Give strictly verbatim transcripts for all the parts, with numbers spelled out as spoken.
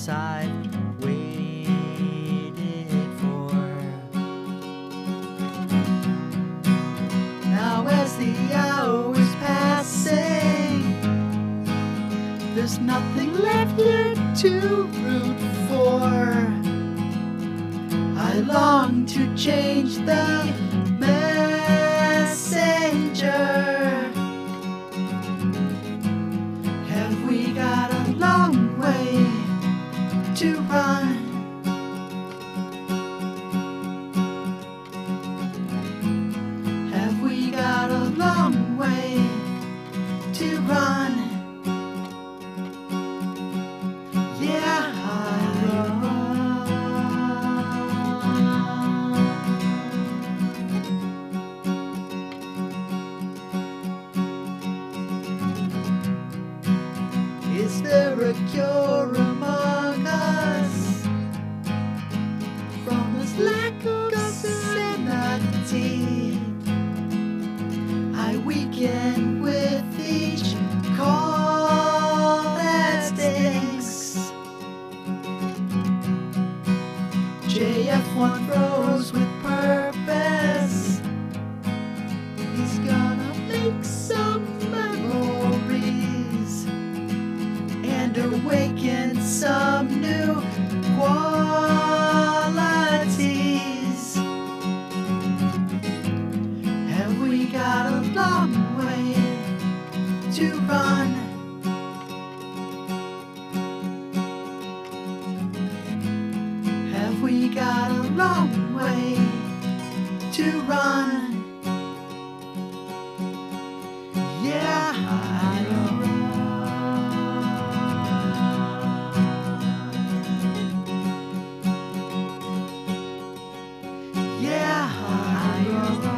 loss I've waited for. Now as the hours passing, there's nothing left here to root for. I long to change the messenger. Have we got a long way to run? Have we got a long way to run? Yeah, I run. Is there a cure among us from this lack of sanity? I weaken with each call that stinks. J F one throws with purpose. He's gonna make some memories and awaken some new qualities. Have we got a long way to run? Have we got a long way to run? Yeah, I run. Yeah, I run.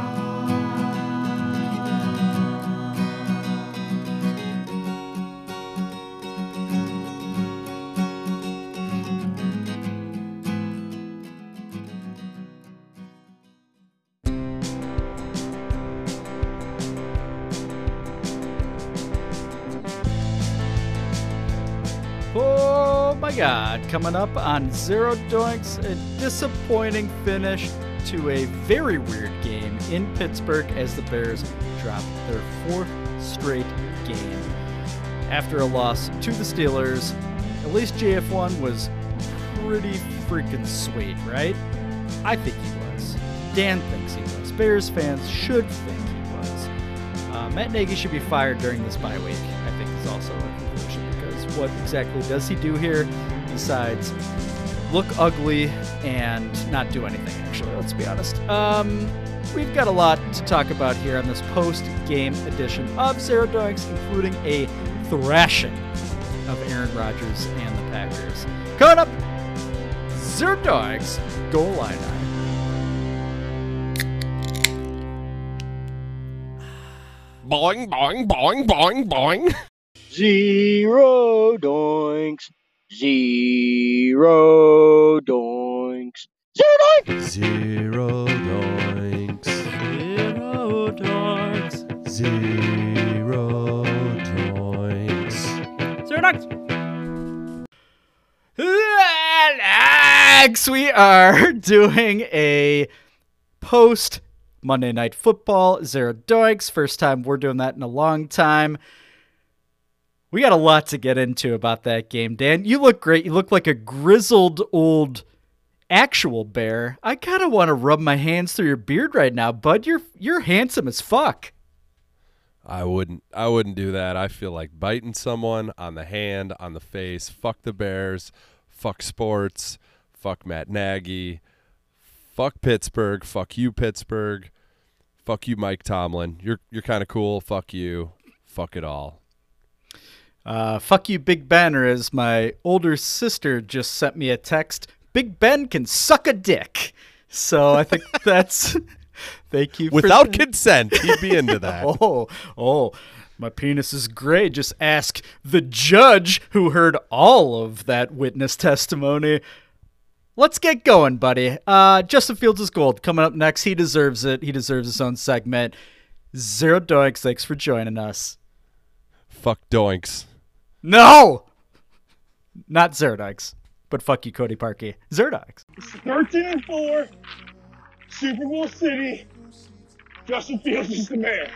Oh my god, coming up on Zero Doinks, a disappointing finish to a very weird game in Pittsburgh as the Bears drop their fourth straight game. After a loss to the Steelers, at least J F one was pretty freaking sweet, right? I think he was. Dan thinks he was. Bears fans should think he was. Uh, Matt Nagy should be fired during this bye week, I think is also a conclusion, because what exactly does he do here besides look ugly and not do anything, actually, let's be honest. Um, we've got a lot to talk about here on this post-game edition of Zero Doinks, including a thrashing of Aaron Rodgers and the Packers. Coming up, Zero Doinks, Goal Line. Boing, boing, boing, boing, boing. Zero doinks. Zero doinks. Zero doinks. Zero doinks. Zero Doinks. Zero doinks. Zero Doinks. Alex, we are doing a post Monday Night Football Zero Doinks. First time we're doing that in a long time. We got a lot to get into about that game, Dan. You look great. You look like a grizzled old actual bear. I kind of want to rub my hands through your beard right now, bud. You're you're handsome as fuck. I wouldn't I wouldn't do that. I feel like biting someone on the hand, on the face. Fuck the Bears. Fuck sports. Fuck Matt Nagy. Fuck Pittsburgh. Fuck you, Pittsburgh. Fuck you, Mike Tomlin. You're you're kind of cool. Fuck you. Fuck it all. Uh, fuck you, Big Ben, or as my older sister just sent me a text, Big Ben can suck a dick. So I think that's... Thank you. Without for consent, he'd be into that. oh, oh, my penis is great. Just ask the judge who heard all of that witness testimony. Let's get going, buddy. Uh, Justin Fields is gold. Coming up next, he deserves it. He deserves his own segment. Zero Doinks, thanks for joining us. Fuck doinks. No! Not Zero Doinks. but fuck you, Cody Parkey. Zerdogs. thirteen and four, Super Bowl City. Justin Fields is the man.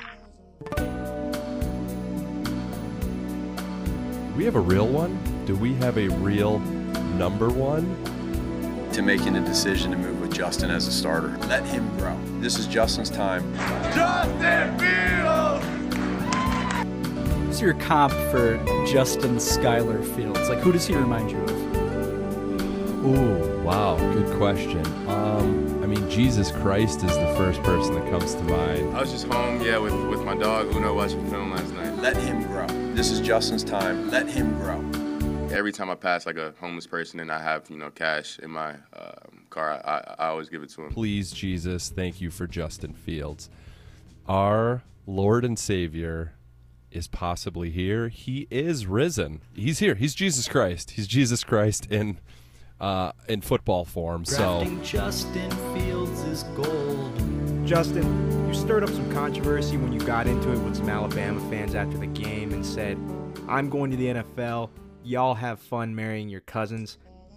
Do we have a real one? Do we have a real number one? To making a decision to move with Justin as a starter. Let him grow. This is Justin's time. Justin Fields! Who's your comp for Justin Skylar Fields? Like, who does he remind you of? Ooh, wow, good question. Um, I mean, Jesus Christ is the first person that comes to mind. I was just home, yeah, with, with my dog, Uno, watching film last night. Let him grow. This is Justin's time. Let him grow. Every time I pass like a homeless person and I have, you know, cash in my uh, car, I, I always give it to him. Please, Jesus, thank you for Justin Fields. Our Lord and Savior is possibly here. He is risen. He's here. He's Jesus Christ. He's Jesus Christ in uh, in football form. Drafting So Justin Fields is gold. Justin, you stirred up some controversy when you got into it with some Alabama fans after the game and said, I'm going to the N F L. Y'all have fun marrying your cousins.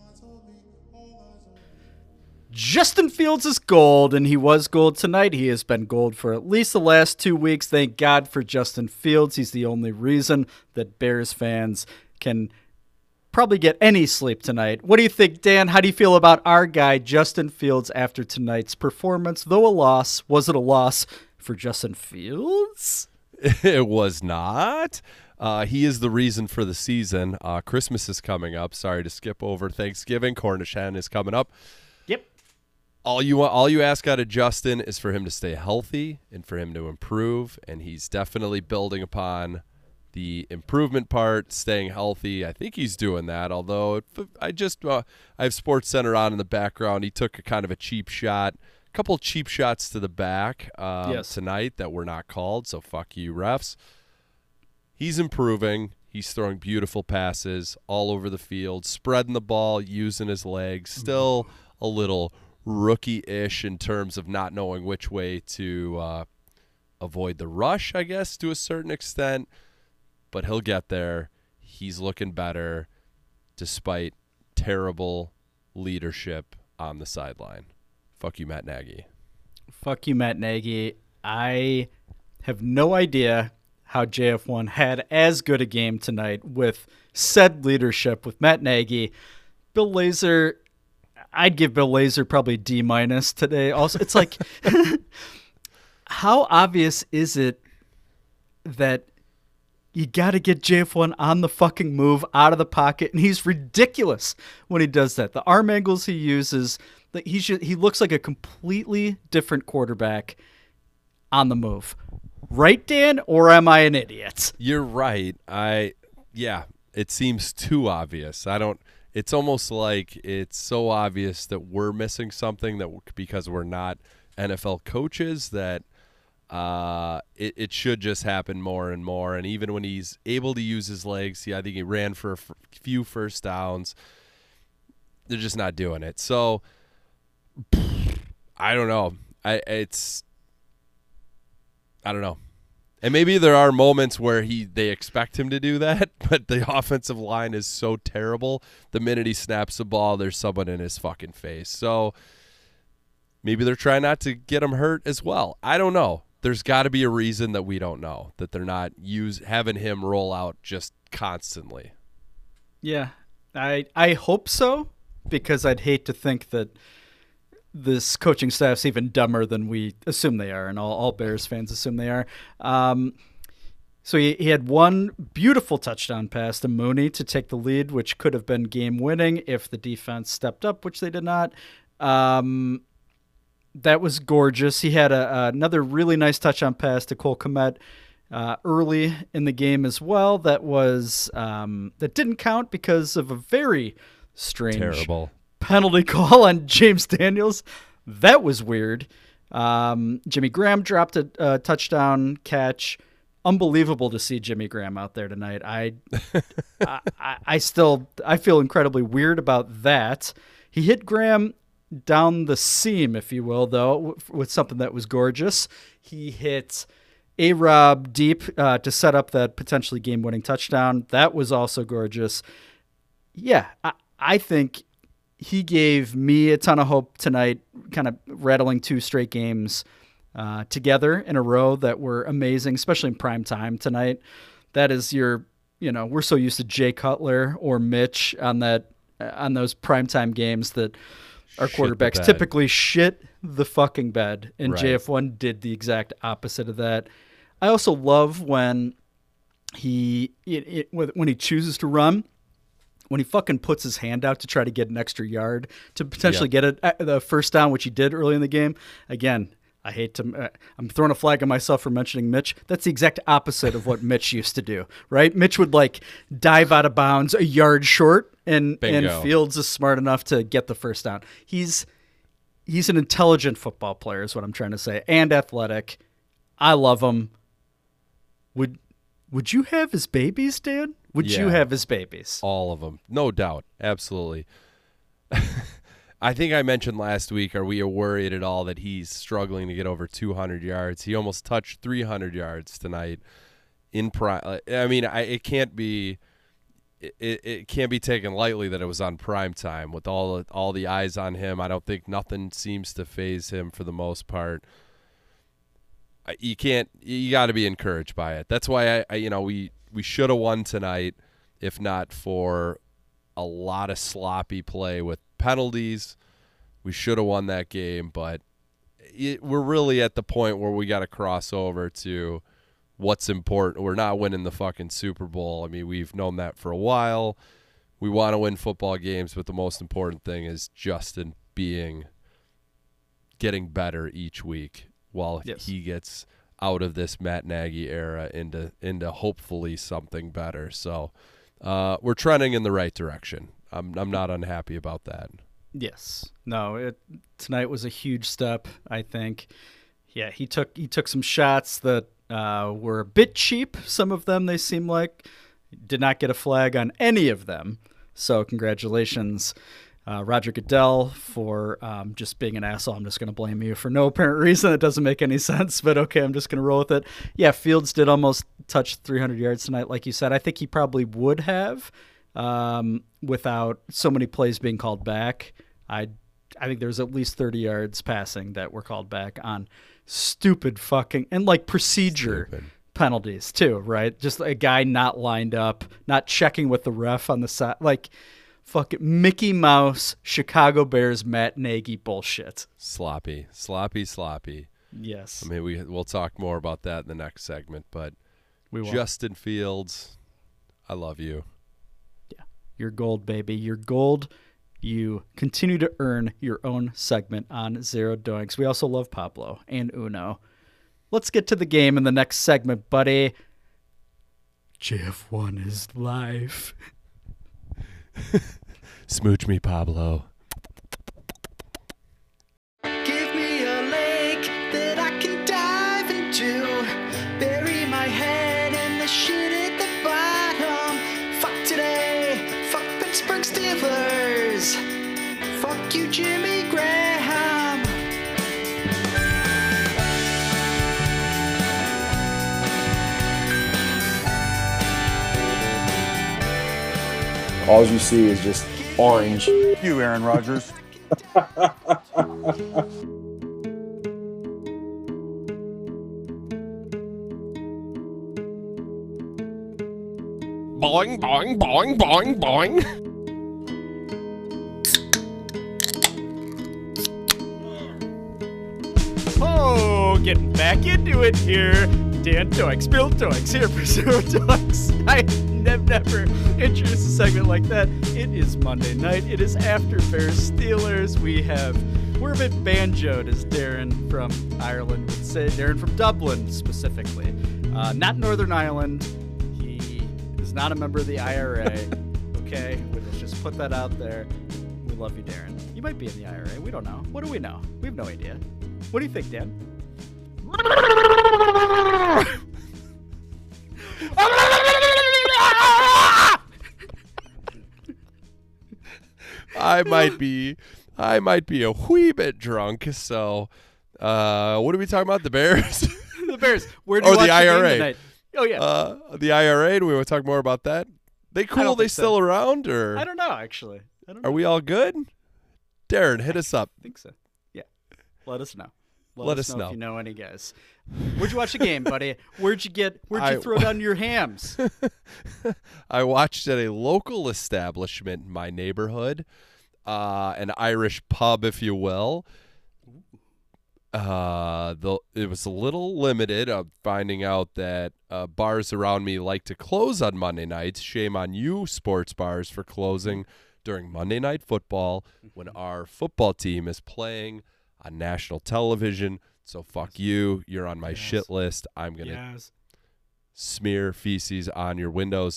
Justin Fields is gold, and he was gold tonight. He has been gold for at least the last two weeks. Thank God for Justin Fields. He's the only reason that Bears fans can probably get any sleep tonight. What do you think, Dan? How do you feel about our guy, Justin Fields, after tonight's performance? Though a loss, was it a loss for Justin Fields? it was not. Uh, he is the reason for the season. Uh, Christmas is coming up. Sorry to skip over Thanksgiving. Cornish hen is coming up. Yep. All you want, all you ask out of Justin is for him to stay healthy and for him to improve, and he's definitely building upon the improvement part, staying healthy. I think he's doing that, although I just uh, I have SportsCenter on in the background. He took a kind of a cheap shot, a couple cheap shots to the back um, yes. tonight that were not called, so fuck you, refs. He's improving. He's throwing beautiful passes all over the field, spreading the ball, using his legs. Still a little rookie-ish in terms of not knowing which way to uh, avoid the rush, I guess, to a certain extent. But he'll get there. He's looking better despite terrible leadership on the sideline. Fuck you, Matt Nagy. Fuck you, Matt Nagy. I have no idea how J F one had as good a game tonight with said leadership with Matt Nagy. Bill Lazor, I'd give Bill Lazor probably D minus today. Also, it's like, how obvious is it that you got to get J F one on the fucking move, out of the pocket, and he's ridiculous when he does that. The arm angles he uses, like he should, he looks like a completely different quarterback on the move. Right, Dan, or am I an idiot? You're right. I yeah, it seems too obvious. I don't it's almost like it's so obvious that we're missing something that because we're not N F L coaches that uh it, it should just happen more and more. And even when he's able to use his legs, yeah, I think he ran for a f- few first downs. They're just not doing it. So I don't know. I it's I don't know. And maybe there are moments where he they expect him to do that, but the offensive line is so terrible. The minute he snaps the ball, there's someone in his fucking face. So maybe they're trying not to get him hurt as well. I don't know. There's got to be a reason that we don't know, that they're not use having him roll out just constantly. Yeah, I I hope so, because I'd hate to think that this coaching staff's even dumber than we assume they are, and all, all Bears fans assume they are. Um, so he, he had one beautiful touchdown pass to Mooney to take the lead, which could have been game-winning if the defense stepped up, which they did not. Um, that was gorgeous. He had a, another really nice touchdown pass to Cole Kmet uh, early in the game as well. That was um, that didn't count because of a very strange Terrible. penalty call on James Daniels. That was weird. Um, Jimmy Graham dropped a, a touchdown catch. Unbelievable to see Jimmy Graham out there tonight. I, I, I still, I feel incredibly weird about that. He hit Graham down the seam, if you will, though, with something that was gorgeous. He hit A-Rob deep uh, to set up that potentially game-winning touchdown. That was also gorgeous. Yeah, I, I think he gave me a ton of hope tonight, kind of rattling two straight games uh, together in a row that were amazing, especially in prime time tonight. That is your, you know, we're so used to Jay Cutler or Mitch on that on those primetime games that our Shit the quarterbacks bed. typically shit the fucking bed, and Right. J F one did the exact opposite of that. I also love when he it, it, when he chooses to run, when he fucking puts his hand out to try to get an extra yard to potentially Yep. get a, the first down, which he did early in the game. Again, I hate to. Uh, I'm throwing a flag on myself for mentioning Mitch. That's the exact opposite of what Mitch used to do, right? Mitch would like dive out of bounds a yard short, and Bingo. and Fields is smart enough to get the first down. He's he's an intelligent football player, is what I'm trying to say, and athletic. I love him. Would would you have his babies, Dan? Would you Yeah. have his babies? All of them. No doubt. Absolutely. I think I mentioned last week, are we worried at all that he's struggling to get over two hundred yards? He almost touched three hundred yards tonight in prime. I mean, I, it can't be it, it can't be taken lightly that it was on prime time with all the, all the eyes on him. I don't think nothing seems to phase him for the most part. I- You can't you got to be encouraged by it. That's why I, I you know, we we should have won tonight if not for a lot of sloppy play with penalties. We should have won that game, but it, we're really at the point where we got to cross over to what's important. We're not winning the fucking Super Bowl. I mean, we've known that for a while. We want to win football games, but the most important thing is Justin being getting better each week while Yes. he gets out of this Matt Nagy era into into hopefully something better. So uh, we're trending in the right direction. I'm I'm not unhappy about that. Yes. No, it tonight was a huge step, I think. Yeah, he took he took some shots that uh, were a bit cheap. Some of them, they seem like. Did not get a flag on any of them. So congratulations, uh, Roger Goodell, for um, just being an asshole. I'm just going to blame you for no apparent reason. It doesn't make any sense, but okay, I'm just going to roll with it. Yeah, Fields did almost touch three hundred yards tonight, like you said. I think he probably would have um, without so many plays being called back. I I think there's at least thirty yards passing that were called back on stupid fucking and like procedure Stupid. penalties too, right? Just a guy not lined up, not checking with the ref on the side, like fucking Mickey Mouse, Chicago Bears, Matt Nagy bullshit. Sloppy, sloppy, sloppy. Yes, I mean, we we'll talk more about that in the next segment, but we will. Justin Fields, I love you. You're gold, baby. You're gold. You continue to earn your own segment on Zero Doinks. We also love Pablo and Uno. Let's get to the game in the next segment, buddy. J F one is live. Smooch me, Pablo. Give me a lake that I can dive into. Bury my head in the shit at the bottom. Fuck today. Fuck Pittsburgh Steelers. Fuck you, Jimmy Graham. All you see is just orange. You, Aaron Rodgers. Boing, boing, boing, boing, boing. Oh, getting back into it here. Dan Doinks, Bill Doinks here for Zero Doinks. I have never introduced a segment like that. It is Monday night. It is after Bears Steelers. We have, we're a bit banjoed, as Darren from Ireland would say. Darren from Dublin, specifically. Uh, not Northern Ireland. He is not a member of the I R A. Okay, we'll just put that out there. We love you, Darren. You might be in the I R A. We don't know. What do we know? We have no idea. What do you think, Dan? I might be, I might be a wee bit drunk. So, uh, what are we talking about? The Bears? The Bears. Where do you oh, watch the I R A. The game tonight? Oh yeah. Uh, the I R A. Do we want to talk more about that? They I cool? don't They think so. still around or? I don't know actually. I don't Are know. we all good? Darren, hit us up. I think so. Yeah. Let us know. Let, Let us, us know, know. if you know any guys. Where'd you watch the game, buddy? Where'd you get? Where'd you I- throw down your hams? I watched at a local establishment in my neighborhood, uh, an Irish pub, if you will. Uh, the it was a little limited. I'm finding out that uh, bars around me like to close on Monday nights. Shame on you, sports bars, for closing during Monday Night Football when our football team is playing on national television. So fuck you. You're on my Yes. shit list. I'm gonna Yes. smear feces on your windows.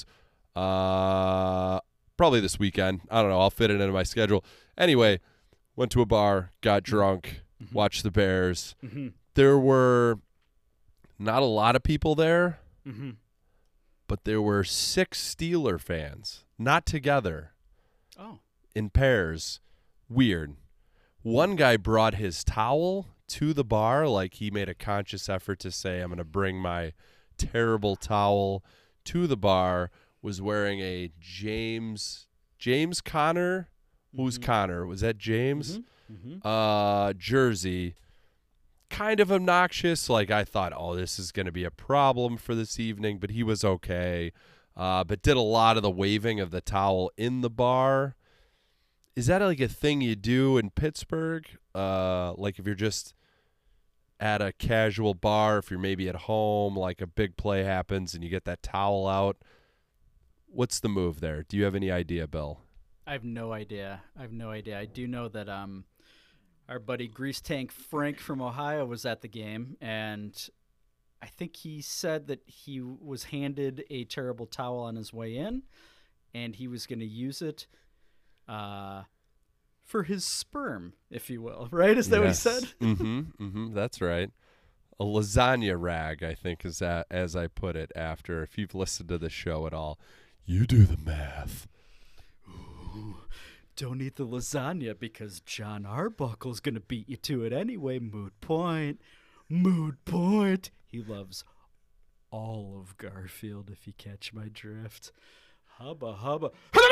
Uh, probably this weekend. I don't know. I'll fit it into my schedule. Anyway, went to a bar, got drunk, Mm-hmm. watched the Bears. Mm-hmm. There were not a lot of people there, Mm-hmm. but there were six Steeler fans, not together, Oh. in pairs. Weird. One guy brought his towel to the bar, like he made a conscious effort to say, I'm going to bring my terrible towel to the bar, was wearing a James James Conner. Who's Mhm. Connor? Was that James? Mm-hmm. Uh, jersey. Kind of obnoxious. Like, I thought, oh, this is going to be a problem for this evening, but he was okay. Uh, but did a lot of the waving of the towel in the bar. Is that like a thing you do in Pittsburgh? Uh, like if you're just at a casual bar, if you're maybe at home, like a big play happens and you get that towel out. What's the move there? Do you have any idea, Bill? I have no idea. I have no idea. I do know that um, our buddy Grease Tank Frank from Ohio was at the game, and I think he said that he was handed a terrible towel on his way in, and he was going to use it uh, for his sperm, if you will. Right? Is that what he said? mm-hmm, mm-hmm, that's right. A lasagna rag, I think, is that, as I put it after. If you've listened to the show at all, you do the math. Ooh, don't eat the lasagna because John Arbuckle's going to beat you to it anyway. Mood point. Mood point. He loves all of Garfield, if you catch my drift. Hubba hubba.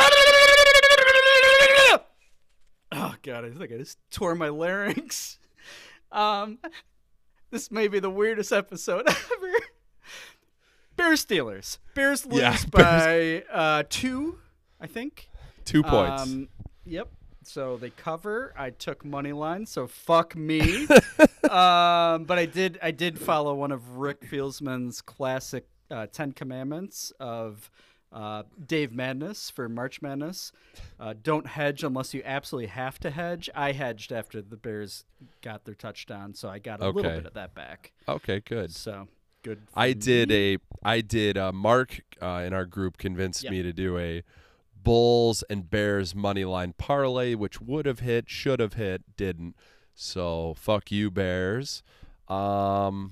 Oh, God, I think I just tore my larynx. Um, this may be the weirdest episode ever. Bears Steelers. Bears lose Yeah, by uh, two, I think. Two points. Um, yep. So they cover. I took money line, so fuck me. um, but I did. I did follow one of Rick Fieldsman's classic uh, Ten Commandments of uh, Dave Madness for March Madness. Uh, don't hedge unless you absolutely have to hedge. I hedged after the Bears got their touchdown, so I got a little Okay. bit of that back. Okay, good. So good. for I did me. a, I did, uh, Mark uh, in our group convinced Yep. me to do a Bulls and Bears money line parlay, which would have hit, should have hit, didn't. So fuck you, Bears. Um,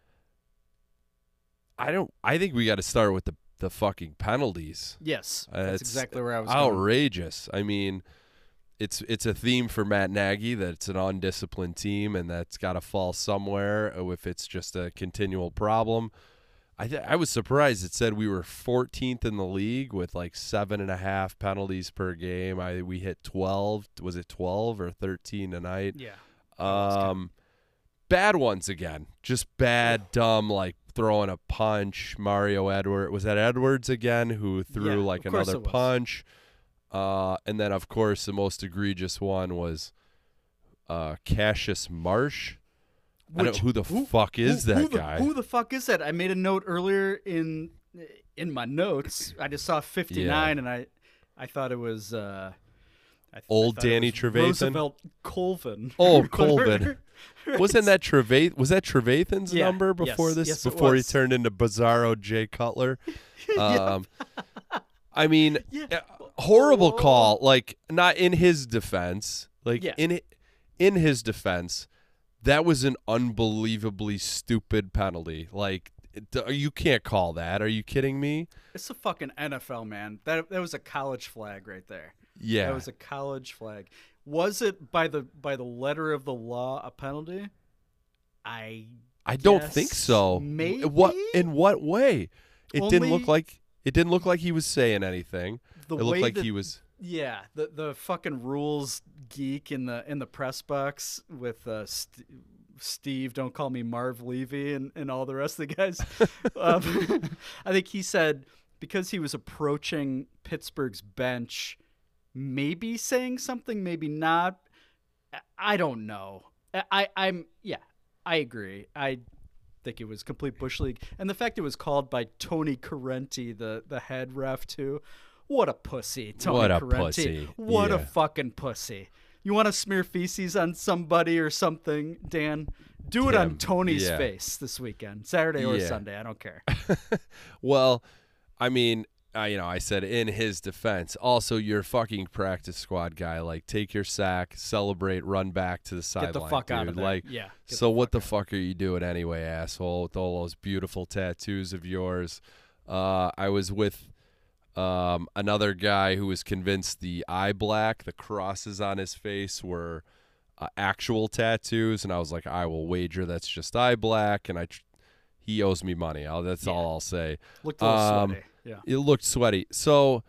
I don't. I think we got to start with the the fucking penalties. Yes, Uh, that's it's exactly where I was going. outrageous. I mean, it's it's a theme for Matt Nagy that it's an undisciplined team and that's got to fall somewhere if it's just a continual problem. I th- I was surprised it said we were fourteenth in the league with like seven and a half penalties per game. I we hit twelve. Was it twelve or thirteen tonight? Yeah. Um, bad ones again. Just bad, dumb, like throwing a punch. Mario Edwards. Was that Edwards again who threw Yeah, like of course another it was. punch? Uh, and then of course the most egregious one was uh, Cassius Marsh. I don't Which- who the who- fuck is who, that who the, guy? Who the fuck is that? I made a note earlier in in my notes. I just saw fifty-nine, and I I thought it was uh, I th- Old I thought it Danny was Trevathan? Roosevelt Colvin. Oh, or whatever. Colvin. Wasn't that Trevath? Was that Trevathan's Yeah, number before yes, this? yes, it before he was. turned into Bizarro Jay Cutler. Um, I mean, Yeah. uh, horrible Oh. call. Like, not in his defense. Like Yeah. in it, in his defense, that was an unbelievably stupid penalty. Like, it- you can't call that. Are you kidding me? It's a fucking N F L, man. That that was a college flag right there. Yeah. That was a college flag. Was it by the by the letter of the law a penalty? I I don't guess think so. Maybe. What in what way? It didn't look Only- like it didn't look like he was saying anything. The it looked way like that he was Yeah, the the fucking rules geek in the in the press box with uh, St- Steve, don't call me Marv Levy, and, and all the rest of the guys. um, I think he said because he was approaching Pittsburgh's bench, maybe saying something, maybe not. I don't know. I, I'm yeah, I agree. I think it was complete bush league, and the fact it was called by Tony Correnti, the the head ref too. What a pussy, Tony What a Correnti. pussy. What Yeah. a fucking pussy. You want to smear feces on somebody or something, Dan? Do it on Tim, Tony's yeah. face this weekend, Saturday or Yeah. Sunday. I don't care. Well, I mean, uh, you know, I said in his defense. Also, you're a fucking practice squad guy. Like, take your sack, celebrate, run back to the sideline. Get the fuck dude. out of there. Like, Yeah, get so the what the fuck are you doing anyway, asshole? With all those beautiful tattoos of yours. Uh, I was with um, another guy who was convinced the eye black, the crosses on his face, were uh, actual tattoos, and I was like, I will wager that's just eye black, and I. Tr- He owes me money. I'll, that's Yeah. all I'll say. Looked a little Um, sweaty. Yeah. It looked sweaty. So,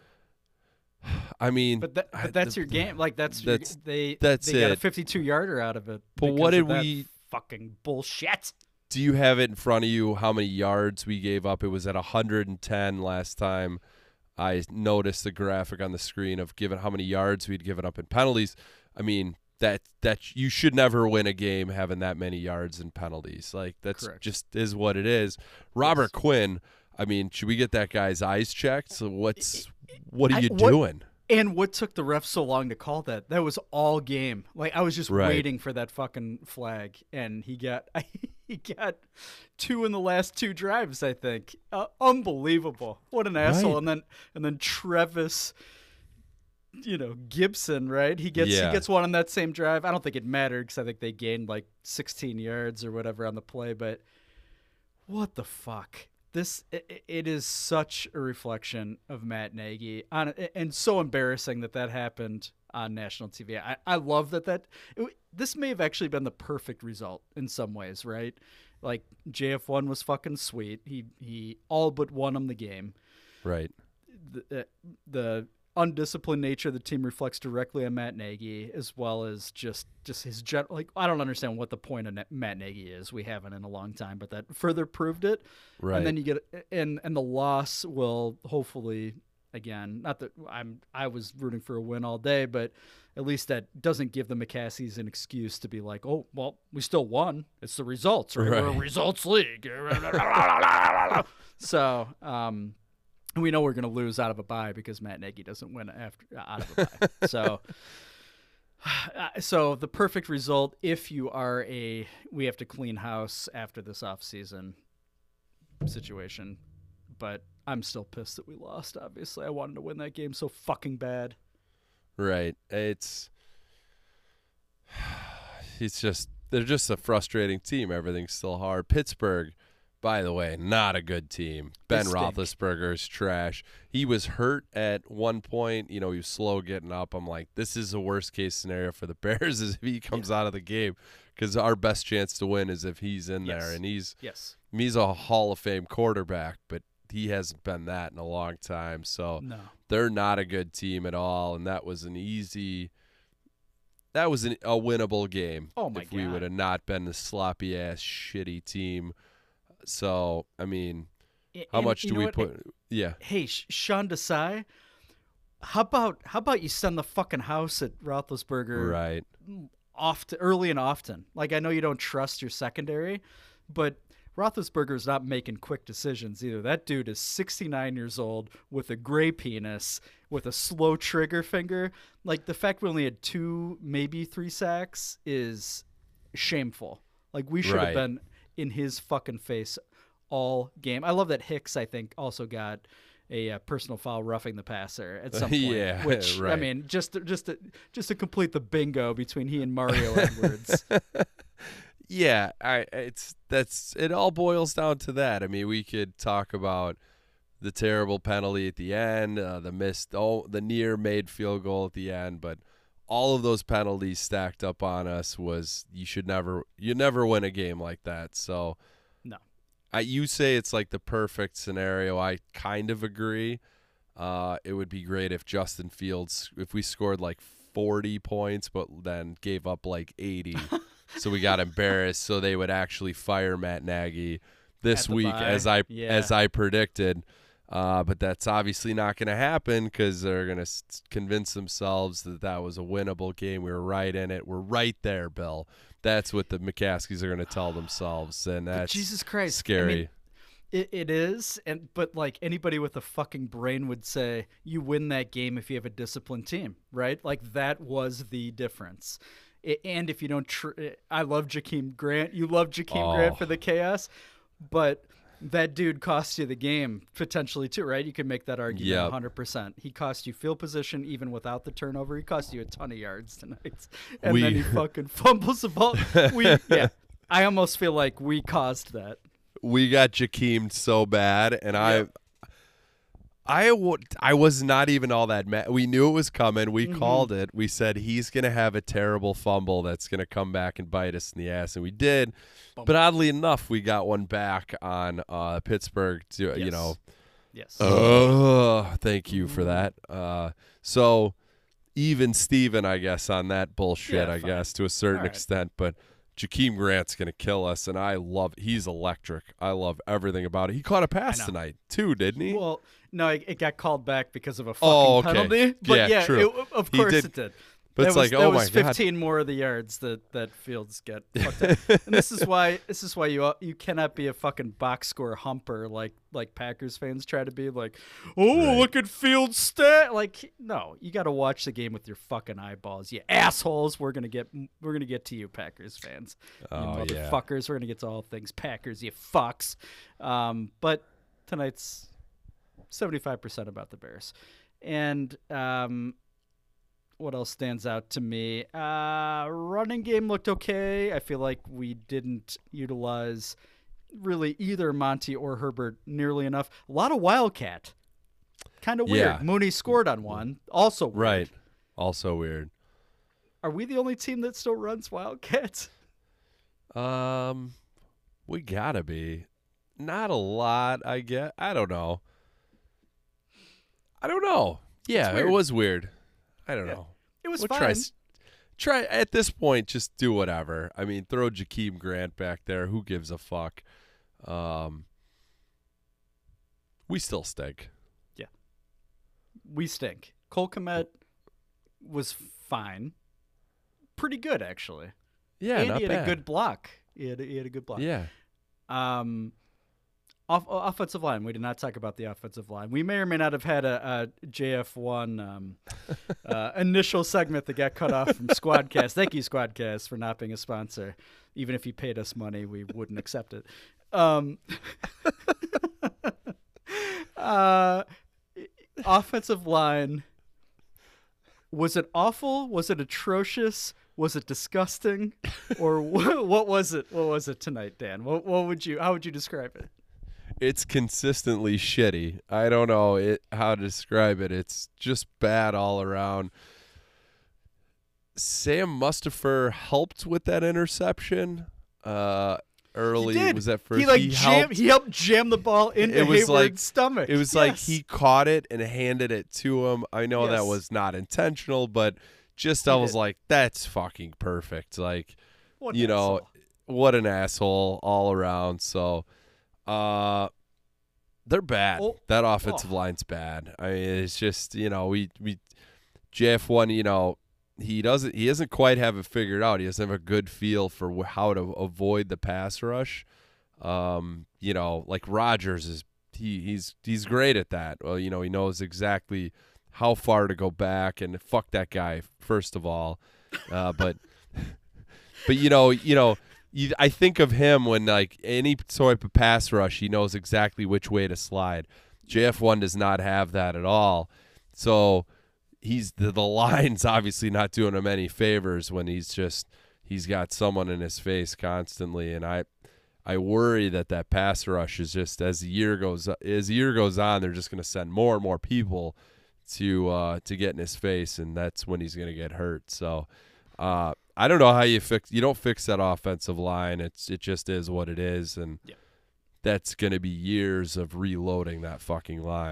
I mean, But, that, I- but that's the- your game. Like that's, your, that's they that's they got a it. fifty-two yarder out of it. But because what of did that we- fucking bullshit? Do you have it in front of you? How many yards we gave up? It was at one hundred ten last time. I noticed the graphic on the screen of given how many yards we'd given up in penalties. I mean, that that you should never win a game having that many yards in penalties. Like that's Correct. just is what it is. Robert Yes. Quinn. I mean, should we get that guy's eyes checked? So what's what are I- you what- doing? And what took the ref so long to call that? That was all game. Like I was just Right. waiting for that fucking flag, and he got he got two in the last two drives. I think uh, unbelievable. What an asshole! Right. And then and then Travis, you know Gibson, right? He gets Yeah. he gets one on that same drive. I don't think it mattered because I think they gained like sixteen yards or whatever on the play. But what the fuck? This it, it is such a reflection of Matt Nagy, on and so embarrassing that that happened on national T V. I, I love that that it, this may have actually been the perfect result in some ways, right? Like J F one was fucking sweet. He he all but won him the game. Right. The, uh, the undisciplined nature of the team reflects directly on Matt Nagy, as well as just just his gen- like I don't understand what the point of Na- Matt Nagy is. We haven't in a long time, but that further proved it. Right. And then you get and and the loss will hopefully again. Not that I'm I was rooting for a win all day, but at least that doesn't give the McCassies an excuse to be like, oh well, we still won. It's the results, right? We're a Right. results league. So. um And we know we're going to lose out of a bye because Matt Nagy doesn't win after out of a bye. So, uh, so the perfect result if you are a we have to clean house after this offseason situation. But I'm still pissed that we lost. Obviously, I wanted to win that game so fucking bad. Right. It's it's just they're just a frustrating team. Everything's still hard. Pittsburgh, by the way, not a good team. Ben stink. Roethlisberger's trash. He was hurt at one point. You know, he was slow getting up. I'm like, this is the worst case scenario for the Bears is if he comes out of the game because our best chance to win is if he's in Yes. there. And he's Yes. he's a Hall of Fame quarterback, but he hasn't been that in a long time. So No. they're not a good team at all. And that was an easy – that was an, a winnable game. Oh, my if we God. would have not been the sloppy ass shitty team. So I mean, A- how and much you do know we what? put? Yeah, Hey, Sh- Sean Desai, how about how about you send the fucking house at Roethlisberger right. often, early and often? Like I know you don't trust your secondary, but Roethlisberger's not making quick decisions either. That dude is sixty-nine years old with a gray penis, with a slow trigger finger. Like the fact we only had two, maybe three sacks is shameful. Like we should Right. have been in his fucking face all game. I love that Hicks, I think, also got a uh, personal foul roughing the passer at some point. Yeah, which I right. mean, just to, just to, just to complete the bingo between he and Mario Edwards. Yeah, I it's that's it all boils down to that. I mean, we could talk about the terrible penalty at the end, uh, the missed oh, the near made field goal at the end, but all of those penalties stacked up on us was you should never you never win a game like that. So No. I you say it's like the perfect scenario. I kind of agree. Uh, it would be great if Justin Fields, if we scored like forty points, but then gave up like eighty. So we got embarrassed. So they would actually fire Matt Nagy this week, bye. as I Yeah. as I predicted. Uh, but that's obviously not going to happen because they're going to s- convince themselves that that was a winnable game. We were right in it. We're right there, Bill. That's what the McCaskies are going to tell themselves, and that's Jesus Christ, scary. I mean, it, it is, and but like anybody with a fucking brain would say, you win that game if you have a disciplined team, right? Like that was the difference. I- and if you don't, tr- I love Jakeem Grant. You love Jakeem Oh. Grant for the chaos, but that dude cost you the game potentially too, right? You could make that argument Yep. one hundred percent. He cost you field position even without the turnover. He cost you a ton of yards tonight. And We- then he fucking fumbles the ball. We, yeah, I almost feel like we caused that. We got Jakeem so bad, and I, I, w- I was not even all that mad. We knew it was coming. We Mhm. called it. We said he's going to have a terrible fumble that's going to come back and bite us in the ass, and we did. But oddly enough, we got one back on uh, Pittsburgh. To, You Yes. know. Yes. Oh, thank you for that. Uh, so even Steven, I guess, on that bullshit, Yeah, I fine. guess, to a certain All right. extent. But Jakeem Grant's going to kill us, and I love – he's electric. I love everything about it. He caught a pass know. tonight, too, didn't he? Well, no, it, it got called back because of a fucking Oh, okay. penalty. But Yeah, yeah, true. It, of He course did- it did. but that it's was, like, that oh was my God. fifteen more of the yards that, that Fields get fucked up. And this is why this is why you you cannot be a fucking box score humper like like Packers fans try to be, like, oh, Right. look at Fields' stat. Like, no, you got to watch the game with your fucking eyeballs, you assholes. We're gonna get we're gonna get to you, Packers fans. You Oh, yeah. motherfuckers. We're gonna get to all things Packers, you fucks. Um, but tonight's seventy-five percent about the Bears. And um, what else stands out to me? Uh, running game looked okay. I feel like we didn't utilize really either Monty or Herbert nearly enough. A lot of Wildcat. Kind of weird. Yeah. Mooney scored on one. Also weird. Right. Also weird. Are we the only team that still runs Wildcats? Um, we got to be. Not a lot, I guess. I don't know. I don't know. Yeah, it weird. was weird. I don't Yeah. know. It was We'll fine. Try, s- try at this point, just do whatever. I mean, throw Jakeem Grant back there. Who gives a fuck? Um, we still stink. We stink. Cole Kmet was fine. Pretty good, actually. Yeah, and not he had bad. a good block. He had, he had a good block. Yeah. Um, off, offensive line. We did not talk about the offensive line. We may or may not have had a, a J F one um, uh, initial segment that got cut off from Squadcast. Thank you, Squadcast, for not being a sponsor. Even if you paid us money, we wouldn't accept it. Um, uh, offensive line. Was it awful? Was it atrocious? Was it disgusting? Or what, what was it? What was it tonight, Dan? What, what would you? How would you describe it? It's consistently shitty. I don't know it how to describe it. It's just bad all around. Sam Mustipher helped with that interception. Uh, early He did. was that first? He like he jam, helped. he helped jam the ball into It was Hayward's like stomach. It was like Yes. he caught it and handed it to him. I know that Yes. was not intentional, but just He I was did. like, that's fucking perfect. Like, What an you know, asshole. what an asshole all around. So, uh, they're bad. Oh, that offensive oh. line's bad. I mean, it's just, you know, we we J F one, you know, he doesn't he doesn't quite have it figured out. He doesn't have a good feel for wh- how to avoid the pass rush. Um, you know, like Rodgers is he he's he's great at that. Well, you know, he knows exactly how far to go back, and fuck that guy first of all. Uh, but but you know, you know, you, I think of him when like any sort of pass rush, he knows exactly which way to slide. J F one does not have that at all. So he's the, the line's obviously not doing him any favors when he's just he's got someone in his face constantly, and I I worry that that pass rush is just as the year goes as the year goes on, they're just going to send more and more people to uh, to get in his face, and that's when he's going to get hurt. So uh, I don't know how you fix you don't fix that offensive line. It's it just is what it is, and Yeah. that's going to be years of reloading that fucking line.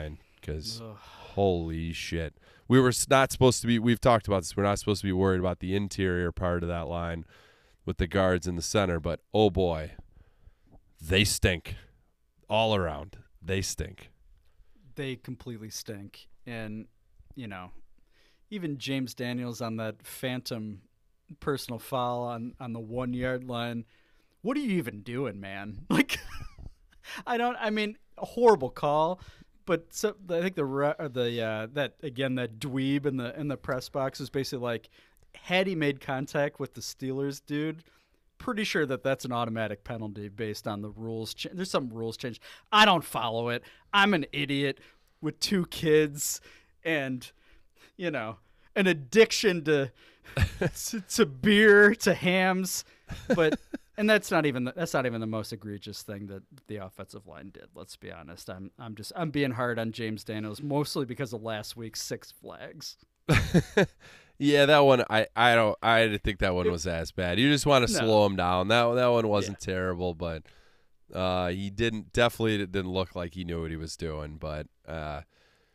because holy shit. We were s- not supposed to be, we've talked about this, we're not supposed to be worried about the interior part of that line with the guards in the center, but oh boy, they stink all around. They stink. They completely stink. And, you know, even James Daniels on that phantom personal foul on, on the one-yard line, what are you even doing, man? Like, I don't, I mean, a horrible call, but so, I think the, re- or the uh, that, again, that dweeb in the in the press box was basically like, had he made contact with the Steelers dude, pretty sure that that's an automatic penalty based on the rules. Ch- There's some rules change. I don't follow it. I'm an idiot with two kids and, you know, an addiction to to, to beer, to hams, but and that's not even the, that's not even the most egregious thing that the offensive line did. Let's be honest. I'm I'm just I'm being hard on James Daniels mostly because of last week's Six Flags. Yeah, that one I, I don't I didn't think that one was as bad. You just want to No. slow him down. That that one wasn't Yeah. terrible, but uh, he didn't definitely didn't look like he knew what he was doing. But uh,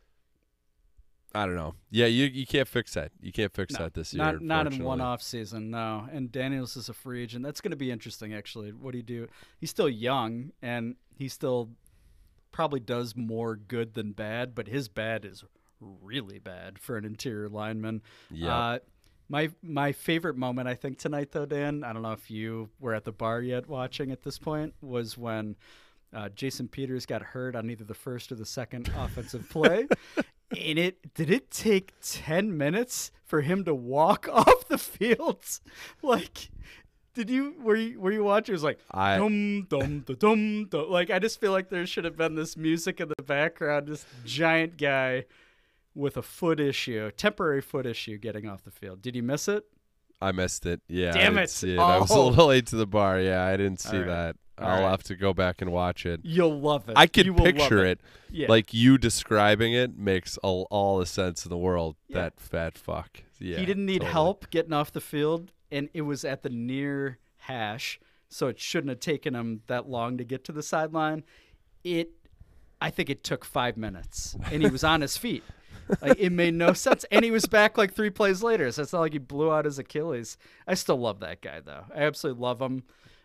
I don't know. Yeah, you you can't fix that. You can't fix No, that this year. Not not in unfortunately. one off season, no. And Daniels is a free agent. That's going to be interesting, actually. What do you do? He's still young, and he still probably does more good than bad, but his bad is really bad for an interior lineman. Yep. Uh, my my favorite moment, I think, tonight, though, Dan, I don't know if you were at the bar yet watching at this point, was when uh, Jason Peters got hurt on either the first or the second offensive play. And it did it take ten minutes for him to walk off the field? Like, did you were you were you watching? It was like I- dum dum da, dum dum. Like, I just feel like there should have been this music in the background. This giant guy with a foot issue, temporary foot issue, getting off the field. Did you miss it? I missed it. Yeah, Damn I didn't it. see it. I was a Oh. little late to the bar. Yeah, I didn't see All right. that. All I'll right. have to go back and watch it. You'll love it. I could You will love picture it. Yeah. Like you describing it makes all, all the sense in the world. Yeah. That fat fuck. Yeah, he didn't need totally. help getting off the field, and it was at the near hash, so it shouldn't have taken him that long to get to the sideline. It, I think it took five minutes, and he was on his feet. Like, it made no sense, and he was back like three plays later, so it's not like he blew out his Achilles. I still love that guy, though. I absolutely love him.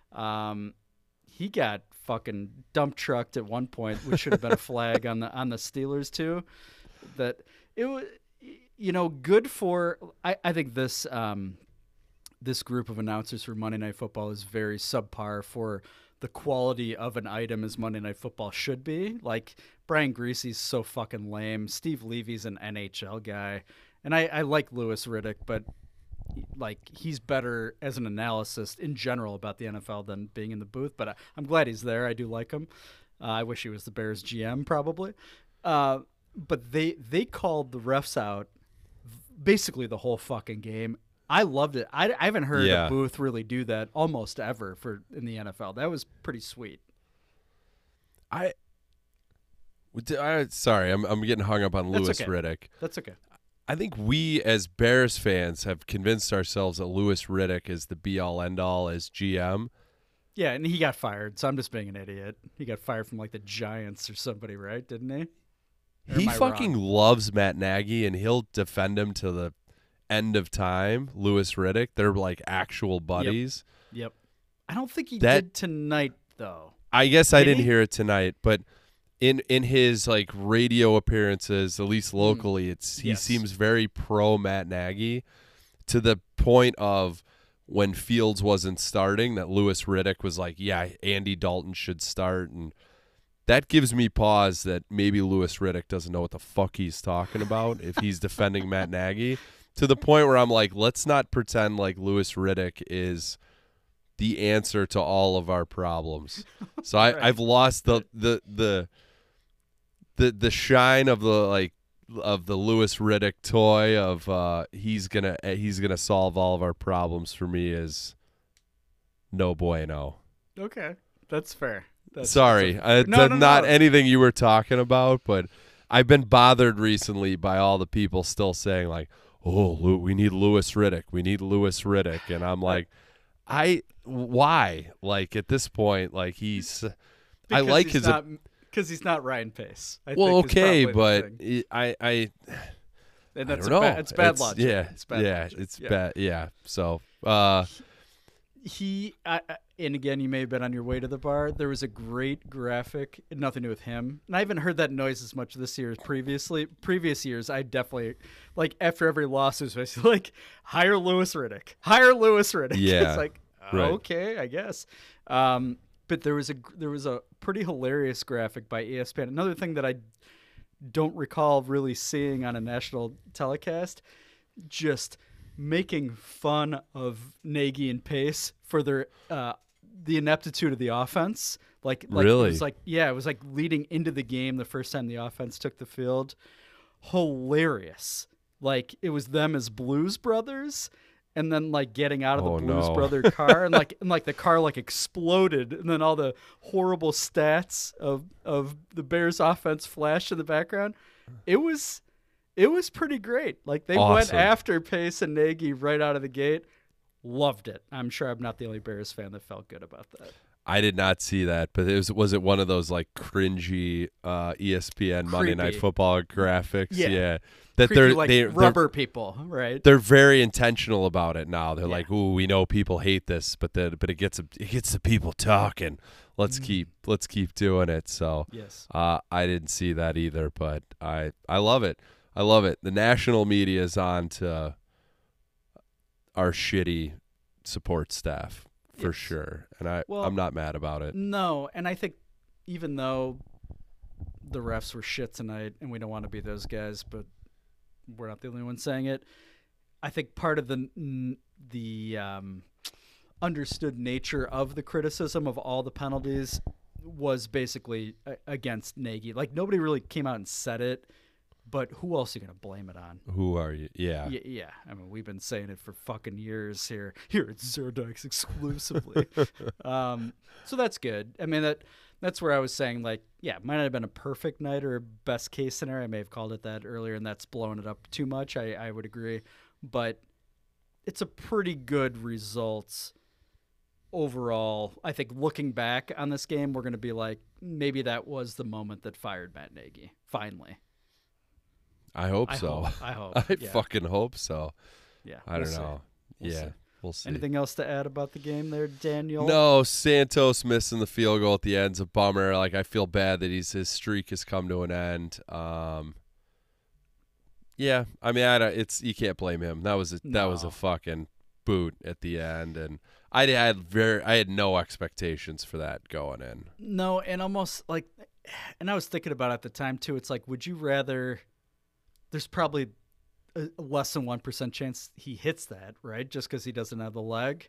Um, he got fucking dump trucked at one point, which should have been a flag on the on the Steelers too. That it was, you know, good for. I, I think this um, this group of announcers for Monday Night Football is very subpar for the quality of an item as Monday Night Football should be. Like, Brian Greasy's so fucking lame. Steve Levy's an N H L guy, and I, I like Louis Riddick, but like, he's better as an analyst in general about the N F L than being in the booth. But I, I'm glad he's there. I do like him. Uh, I wish he was the Bears G M probably. Uh, but they they called the refs out basically the whole fucking game. I loved it. I, I haven't heard Yeah. a booth really do that almost ever for in the N F L. That was pretty sweet. I, I sorry, I'm I'm getting hung up on That's Louis okay. Riddick. That's okay. I think we as Bears fans have convinced ourselves that Louis Riddick is the be all end all as G M. Yeah, and he got fired, so I'm just being an idiot. He got fired from like the Giants or somebody, right? Didn't he? Or He am I fucking wrong? loves Matt Nagy, and he'll defend him to the end of time. Louis Riddick, they're like actual buddies. Yep. I don't think he That- did tonight though. I guess I Did didn't he? hear it tonight, but in in his like radio appearances, at least locally, it's he Mm. Yes. seems very pro Matt Nagy, to the point of when Fields wasn't starting, that Louis Riddick was like, "Yeah, Andy Dalton should start," and that gives me pause that maybe Louis Riddick doesn't know what the fuck he's talking about if he's defending Matt Nagy. To the point where I'm like, let's not pretend like Louis Riddick is the answer to all of our problems. So I, Right. I've lost the, the the the the shine of the like of the Louis Riddick toy of uh, he's gonna he's gonna solve all of our problems for me is no bueno. Okay, that's fair. That's, Sorry, that's uh, a- it's no, no, not no. anything you were talking about, but I've been bothered recently by all the people still saying like, "Oh, Lou, we need Louis Riddick. We need Louis Riddick," and I'm like, I why? Like at this point, like he's, I Because like he's his. not Because he's not Ryan Pace. I well, think is okay, probably but the thing. I, I, and that's I a don't know. ba- it's bad it's, logic. Yeah, It's bad yeah, logic. it's Yeah. bad. Yeah. So, uh, He I, I- and again, you may have been on your way to the bar. There was a great graphic, nothing to do with him, and I haven't heard that noise as much this year as previously. Previous years, I definitely like after every loss it was basically like hire Lewis Riddick, hire Lewis Riddick. Yeah, it's like right. okay, I guess. Um, but there was a there was a pretty hilarious graphic by E S P N. Another thing that I don't recall really seeing on a national telecast, just making fun of Nagy and Pace for their uh, the ineptitude of the offense. Like, like Really? it was like yeah, it was like leading into the game the first time the offense took the field. Hilarious. Like it was them as Blues Brothers, and then like getting out of the Oh, Blues no. Brother car, and like and like the car like exploded, and then all the horrible stats of of the Bears offense flashed in the background. It was. It was pretty great. Like they Awesome. went after Pace and Nagy right out of the gate. Loved it. I'm sure I'm not the only Bears fan that felt good about that. I did not see that, but it was was it one of those like cringy uh, E S P N Monday Night Creepy. Football graphics? Yeah. that Creepy, they're like they rubber people, right? They're very intentional about it now. They're Yeah. like, "Ooh, we know people hate this, but the but it gets it gets the people talking. Let's keep let's keep doing it." So Yes. uh, I didn't see that either, but I I love it. I love it. The national media is on to our shitty support staff for Yes. sure, and I Well, I'm not mad about it. No, and I think even though the refs were shit tonight, and we don't want to be those guys, but we're not the only ones saying it. I think part of the n- the um, understood nature of the criticism of all the penalties was basically a- against Nagy. Like nobody really came out and said it, but who else are you gonna blame it on? Who are you? Yeah. Yeah, yeah. I mean, we've been saying it for fucking years here, here at Zero Dogs exclusively. um, so that's good. I mean, that that's where I was saying, like, yeah, it might not have been a perfect night or a best case scenario. I may have called it that earlier, and that's blowing it up too much. I, I would agree, but it's a pretty good result overall. I think looking back on this game, we're gonna be like, maybe that was the moment that fired Matt Nagy. Finally. I hope I so. hope- I hope, I yeah. fucking hope so. Yeah, I we'll don't see. know. We'll yeah, see. we'll see. Anything else to add about the game there, Daniel? No, Santos missing the field goal at the end's a bummer. Like I feel bad that he's his streak has come to an end. Um, yeah, I mean, I don't, it's you can't blame him. That was a, that was No. a fucking boot at the end, and I had very I had no expectations for that going in. No, and almost like, and I was thinking about it at the time too. It's like, would you rather? There's probably a less than one percent chance he hits that, right? Just because he doesn't have the leg.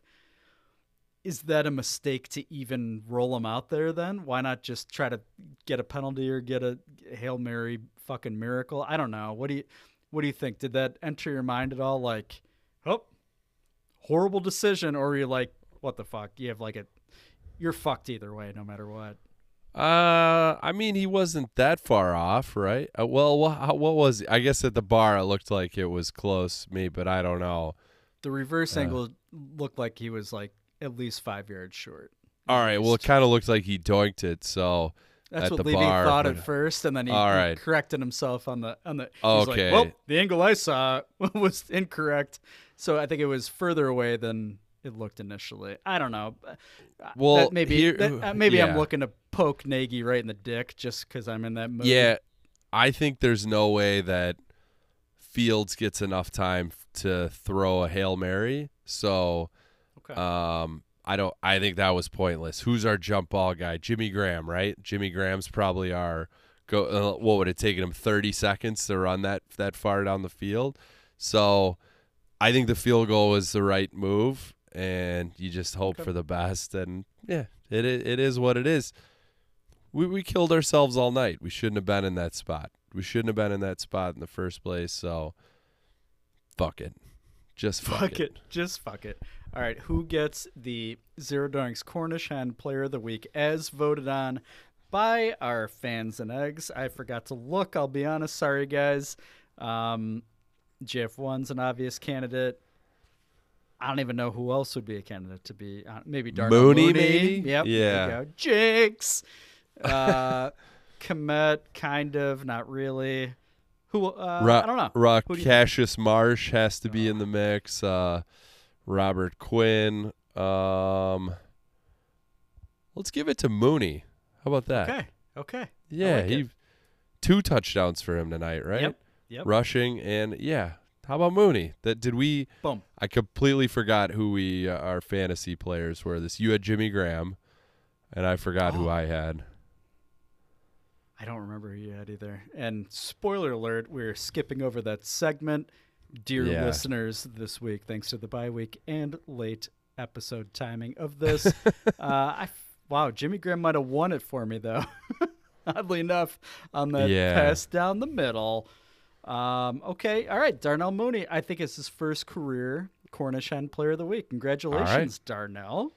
Is that a mistake to even roll him out there? Then why not just try to get a penalty or get a Hail Mary fucking miracle? I don't know. What do you What do you think? Did that enter your mind at all? Like, oh, horrible decision, or are you like, what the fuck? You have like a, you're fucked either way, no matter what. Uh, I mean, he wasn't that far off, right? Uh, well, what, how, what was it? I guess at the bar it looked like it was close, me, but I don't know. The reverse Uh. angle looked like he was like at least five yards short. All right, well, it kind of looked like he doinked it, so That's at what the Levy bar, thought but- at first, and then he, All he right. corrected himself on the on the. He's Okay. like, well, the angle I saw was incorrect, so I think it was further away than it looked initially. I don't know. Uh, Well, that maybe here- that, uh, maybe I'm yeah. looking to poke Nagy right in the dick just because I'm in that mood. Yeah, I think there's no way that Fields gets enough time f- to throw a Hail Mary. So, Okay. um, I don't. I think that was pointless. Who's our jump ball guy? Jimmy Graham, right? Jimmy Graham's probably our go. Uh, what would it taken him thirty seconds to run that that far down the field? So, I think the field goal was the right move, and you just hope Okay. for the best. And yeah, it i- it is what it is. We we killed ourselves all night. We shouldn't have been in that spot. We shouldn't have been in that spot in the first place. So, fuck it. Just fuck, Fuck it. Just fuck it. All right. Who gets the Zero Doinks Cornish Hen Player of the Week as voted on by our fans and eggs? I forgot to look. I'll be honest. Sorry, guys. Um, J F one's an obvious candidate. I don't even know who else would be a candidate to be. Uh, maybe Darnell Mooney, Mooney. maybe? Yep. Yeah. There you go. Jinx. Uh, Komet, kind of, not really. Who? Uh, Ro- I don't know. Rock Who do you Cassius Marsh has to be in the mix. Uh, Robert Quinn. Um, let's give it to Mooney. How about that? Okay. Okay. Yeah, like he it. two touchdowns for him tonight, right? Yep. Yep. Rushing and yeah. How about Mooney? That did we? Boom. I completely forgot who we uh, our fantasy players were. This you had Jimmy Graham, and I forgot Oh. who I had. I don't remember who you had either. And spoiler alert, we're skipping over that segment, dear Yeah. listeners, this week, thanks to the bye week and late episode timing of this. uh, I wow, Jimmy Graham might have won it for me though. Oddly enough, on that Yeah. pass down the middle. Um, okay, all right, Darnell Mooney. I think it's his first career Cornish Hen Player of the Week. Congratulations, Darnell.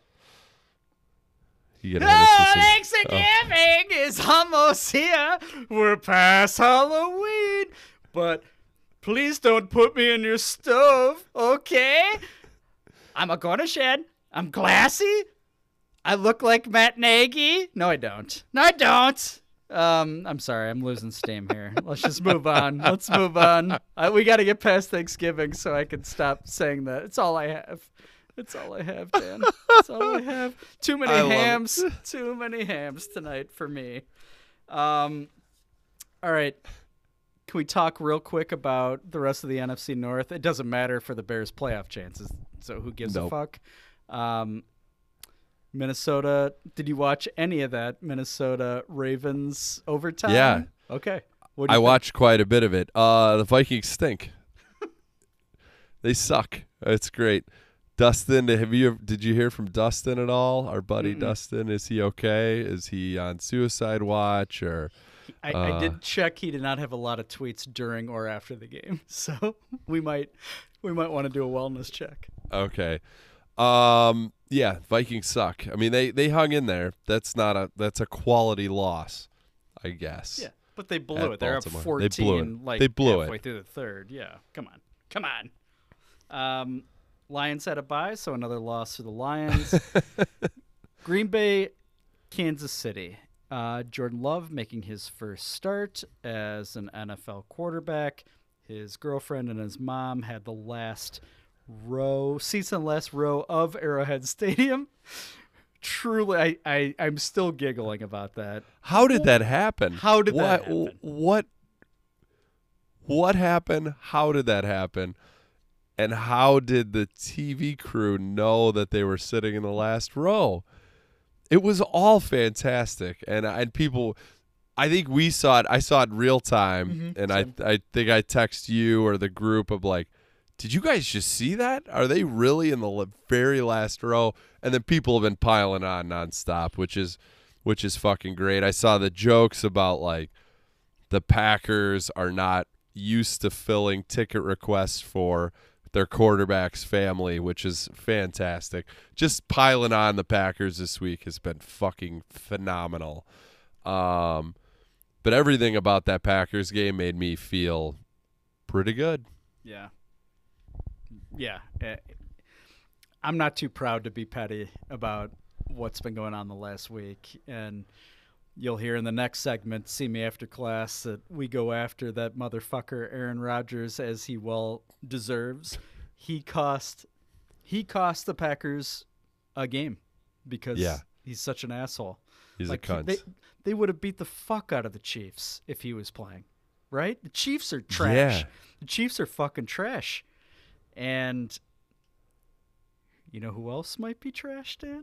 You gotta hit us with some- Oh, Thanksgiving is almost here. We're past Halloween, but please don't put me in your stove, okay? I'm a Cornish hen. I'm glassy. I look like Matt Nagy. No, I don't. No, I don't. Um, I'm sorry. I'm losing steam here. Let's just move on. Let's move on. Uh, we got to get past Thanksgiving so I can stop saying that. It's all I have. It's all I have, Dan. It's all I have. Too many I love hams. Too many hams tonight for me. Um, all right. Can we talk real quick about the rest of the N F C North? It doesn't matter for the Bears' playoff chances, so who gives Nope. a fuck? Um, Minnesota. Did you watch any of that Minnesota Ravens overtime? Yeah. Okay. What do I you think? watched quite a bit of it. Uh, the Vikings stink. They suck. It's great. Dustin, have you did you hear from Dustin at all? Our buddy Mm-mm. Dustin, is he okay? Is he on suicide watch or? I, uh, I did check. He did not have a lot of tweets during or after the game, so we might we might want to do a wellness check. Okay. Um. Yeah, Vikings suck. I mean, they they hung in there. That's not a that's a quality loss, I guess. Yeah, but they blew At it. They're Baltimore. up They fourteen. blew it. Like They blew halfway it. through the third. Yeah, come on, come on. Um, Lions had a bye, so another loss for the Lions. Green Bay, Kansas City. Uh, Jordan Love making his first start as an N F L quarterback. His girlfriend and his mom had the last row, seats in the last row of Arrowhead Stadium. Truly, I, I, I'm still giggling about that. How did that happen? How did what, that happen? What? What happened? How did that happen? And how did the T V crew know that they were sitting in the last row? It was all fantastic, and and people, I think we saw it. I saw it real time, Mhm, and same. I I think I text you or the group of like, did you guys just see that? Are they really in the la- very last row? And then people have been piling on nonstop, which is which is fucking great. I saw the jokes about like the Packers are not used to filling ticket requests for their quarterback's family, which is fantastic. Just piling on the Packers this week has been fucking phenomenal. Um, but everything about that Packers game made me feel pretty good. Yeah. Yeah. eh, I'm not too proud to be petty about what's been going on the last week. And you'll hear in the next segment, See Me After Class, that we go after that motherfucker Aaron Rodgers as he well deserves. He cost he cost the Packers a game because Yeah. he's such an asshole. He's Like, a cunt. They, they would have beat the fuck out of the Chiefs if he was playing, right? The Chiefs are trash. Yeah. The Chiefs are fucking trash. And you know who else might be trash, Dan?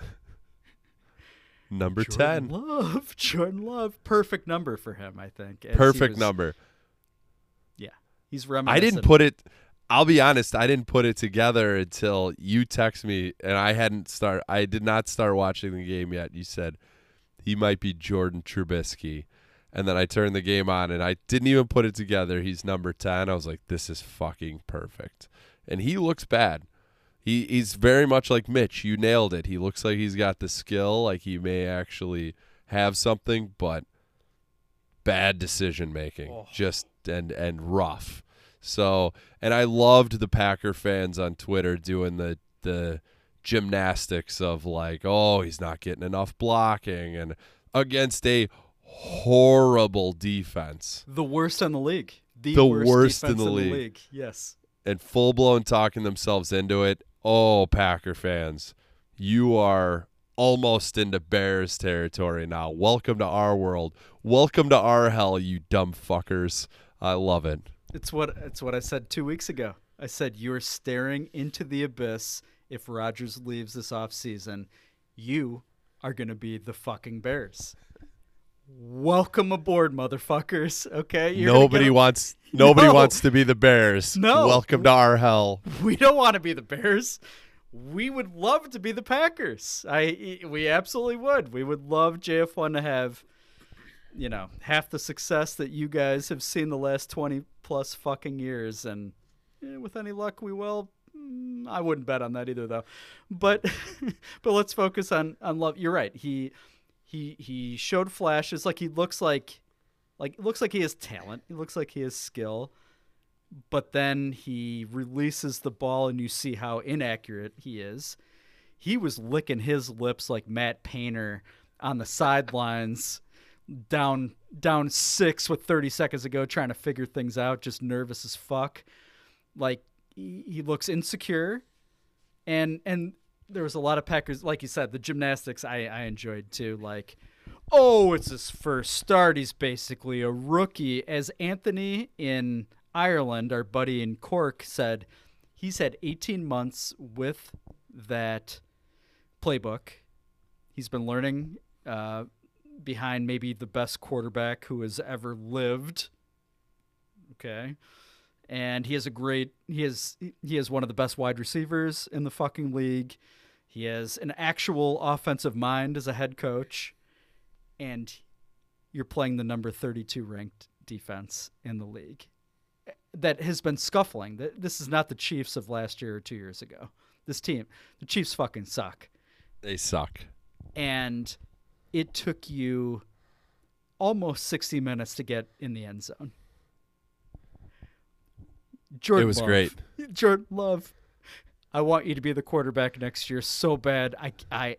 Number Jordan ten. Love. Jordan Love. Perfect number for him, I think. as he Perfect was- number. Yeah. He's reminiscent. I didn't put it I'll be honest, I didn't put it together until you text me and I hadn't start I did not start watching the game yet. You said he might be Jordan Trubisky. And then I turned the game on and I didn't even put it together. He's number ten. I was like, this is fucking perfect. And he looks bad. He he's very much like Mitch. You nailed it. He looks like he's got the skill, like he may actually have something, but bad decision making. Oh. Just and and rough. So, and I loved the Packer fans on Twitter doing the the gymnastics of like, oh, he's not getting enough blocking, and against a horrible defense. The worst in the league. The, The worst, worst in defense the in league. the league. Yes. And full-blown talking themselves into it. Oh, Packer fans, you are almost into Bears territory now. Welcome to our world. Welcome to our hell, you dumb fuckers. I love it. It's what it's what I said two weeks ago. I said you're staring into the abyss if Rodgers leaves this offseason. You are going to be the fucking Bears. Welcome aboard, motherfuckers. Okay? You're Nobody get a- wants nobody No. wants to be the Bears. No. Welcome to our hell. We don't want to be the Bears. We would love to be the Packers. I we absolutely would. We would love J F one to have, you know, half the success that you guys have seen the last twenty plus fucking years, and eh, with any luck, we will. Mm, I wouldn't bet on that either, though. But but let's focus on on love. You're right. He he he showed flashes. Like he looks like like it looks like he has talent. He looks like he has skill. But then he releases the ball, and you see how inaccurate he is. He was licking his lips like Matt Painter on the sidelines, down down six with thirty seconds to go, trying to figure things out, just nervous as fuck. Like, he, he looks insecure. And and there was a lot of Packers, like you said, the gymnastics I, I enjoyed too. Like, oh, it's his first start. He's basically a rookie. As Anthony in Ireland, our buddy in Cork, said, he's had eighteen months with that playbook. He's been learning uh, behind maybe the best quarterback who has ever lived. Okay. And he has a great, he has, he has one of the best wide receivers in the fucking league. He has an actual offensive mind as a head coach. And you're playing the number thirty-two ranked defense in the league that has been scuffling. This is not the Chiefs of last year or two years ago. This team, the Chiefs fucking suck. They suck. And it took you almost sixty minutes to get in the end zone. Jordan It was Love. great. Jordan Love, I want you to be the quarterback next year so bad. I, I,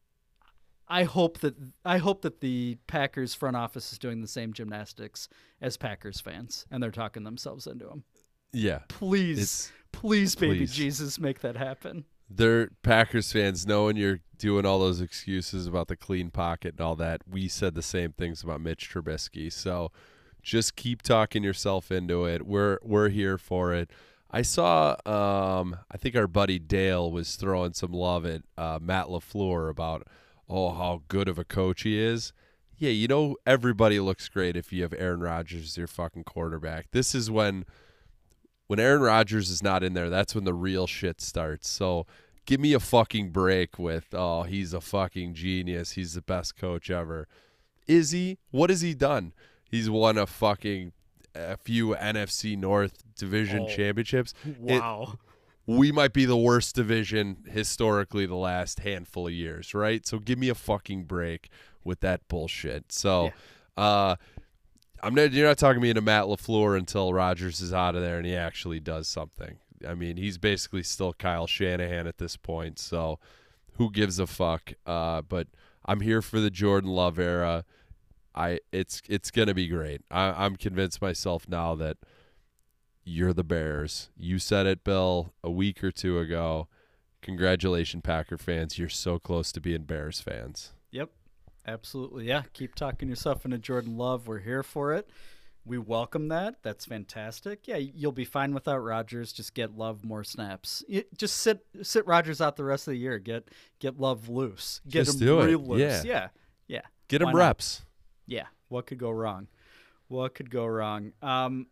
I hope that I hope that the Packers front office is doing the same gymnastics as Packers fans, and they're talking themselves into them. Yeah. Please, It's- please, baby please. Jesus, make that happen. They're Packers fans, knowing you're doing all those excuses about the clean pocket and all that. We said the same things about Mitch Trubisky. So just keep talking yourself into it. We're we're here for it. I saw, um, I think our buddy Dale was throwing some love at uh, Matt LaFleur about, oh, how good of a coach he is. Yeah, you know, everybody looks great if you have Aaron Rodgers as your fucking quarterback. This is when when Aaron Rodgers is not in there, that's when the real shit starts. So give me a fucking break with, oh, he's a fucking genius. He's the best coach ever. Is he? What has he done? He's won a fucking a few N F C North division Oh, championships. wow. It, we might be the worst division historically the last handful of years, right? So give me a fucking break with that bullshit. So uh, I'm not, you're not talking me into Matt LaFleur until Rodgers is out of there and he actually does something. I mean, he's basically still Kyle Shanahan at this point, so who gives a fuck? Uh, but I'm here for the Jordan Love era. I it's it's gonna be great. I, I'm convinced myself now that you're the Bears. You said it, Bill, a week or two ago. Congratulations, Packer fans. You're so close to being Bears fans. Yep, absolutely. Yeah, keep talking yourself into Jordan Love. We're here for it. We welcome that. That's fantastic. Yeah, you'll be fine without Rodgers. Just get Love more snaps. You, just sit sit Rodgers out the rest of the year. Get get Love loose. Get Just him do it. real loose. Yeah. yeah, yeah. Get Why him not? reps. Yeah. What could go wrong? What could go wrong? Um,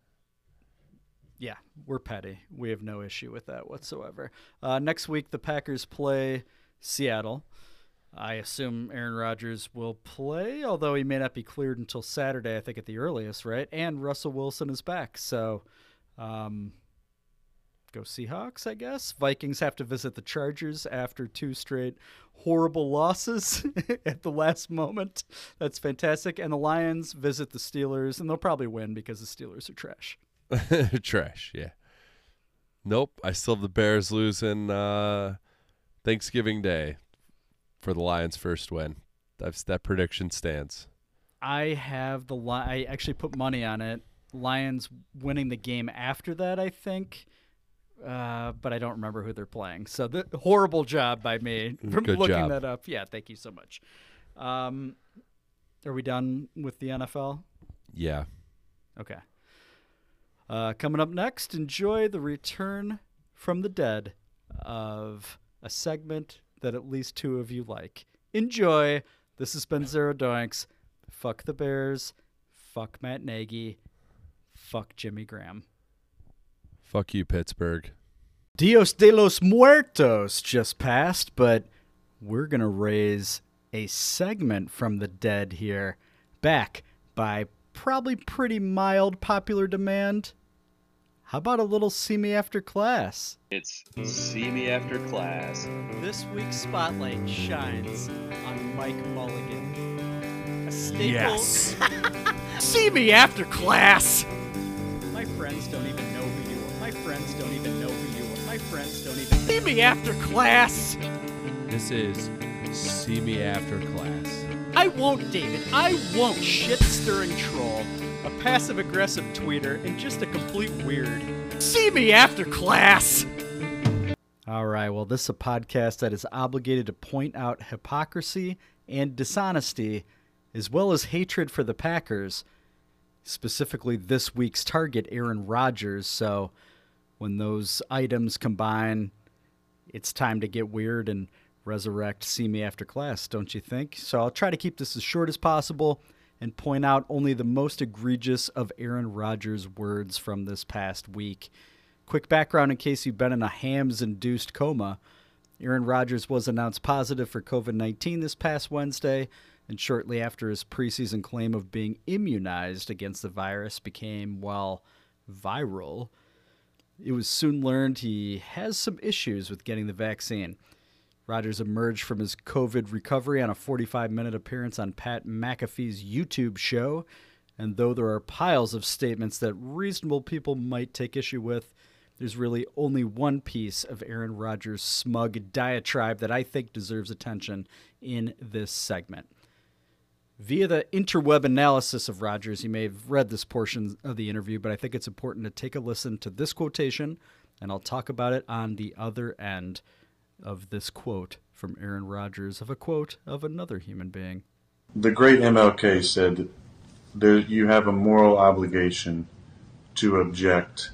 yeah, we're petty. We have no issue with that whatsoever. Uh, next week, the Packers play Seattle. I assume Aaron Rodgers will play, although he may not be cleared until Saturday, I think at the earliest, right? And Russell Wilson is back. So um, go Seahawks, I guess. Vikings have to visit the Chargers after two straight horrible losses at the last moment. That's fantastic. And the Lions visit the Steelers, and they'll probably win because the Steelers are trash. Trash, yeah. Nope, I still have the Bears losing uh, Thanksgiving Day for the Lions' first win. That's, that prediction stands. I have the li- I actually put money on it. Lions winning the game after that, I think. Uh, but I don't remember who they're playing. So the horrible job by me from Good looking job. that up. Yeah, thank you so much. Um, are we done with the N F L? Yeah. Okay. Uh, coming up next, enjoy the return from the dead of a segment that at least two of you like. Enjoy. This has been Zero Doinks. Fuck the Bears. Fuck Matt Nagy. Fuck Jimmy Graham. Fuck you, Pittsburgh. Dios de los Muertos just passed, but we're going to raise a segment from the dead here, back by probably pretty mild popular demand. How about a little See Me After Class? It's See Me After Class. This week's spotlight shines on Mike Mulligan. A staple. Yes. See Me After Class! My friends don't even know who you are. My friends don't even know who you are. My friends don't even see me after class. This is See Me After Class. I won't, David. I won't. Shit-stirring troll, a passive-aggressive tweeter, and just a complete weird. See me after class. All right. Well, this is a podcast that is obligated to point out hypocrisy and dishonesty, as well as hatred for the Packers. Specifically this week's target, Aaron Rodgers. So when those items combine, it's time to get weird and resurrect See Me After Class, don't you think? So I'll try to keep this as short as possible and point out only the most egregious of Aaron Rodgers' words from this past week. Quick background in case you've been in a Hams-induced coma. Aaron Rodgers was announced positive for covid nineteen this past Wednesday, and shortly after his preseason claim of being immunized against the virus became, well, viral, it was soon learned he has some issues with getting the vaccine. Rodgers emerged from his COVID recovery on a forty-five minute appearance on Pat McAfee's YouTube show, and though there are piles of statements that reasonable people might take issue with, there's really only one piece of Aaron Rodgers' smug diatribe that I think deserves attention in this segment. Via the interweb analysis of Rodgers, you may have read this portion of the interview, but I think it's important to take a listen to this quotation, and I'll talk about it on the other end of this quote from Aaron Rodgers of a quote of another human being. The great M L K said that there, you have a moral obligation to object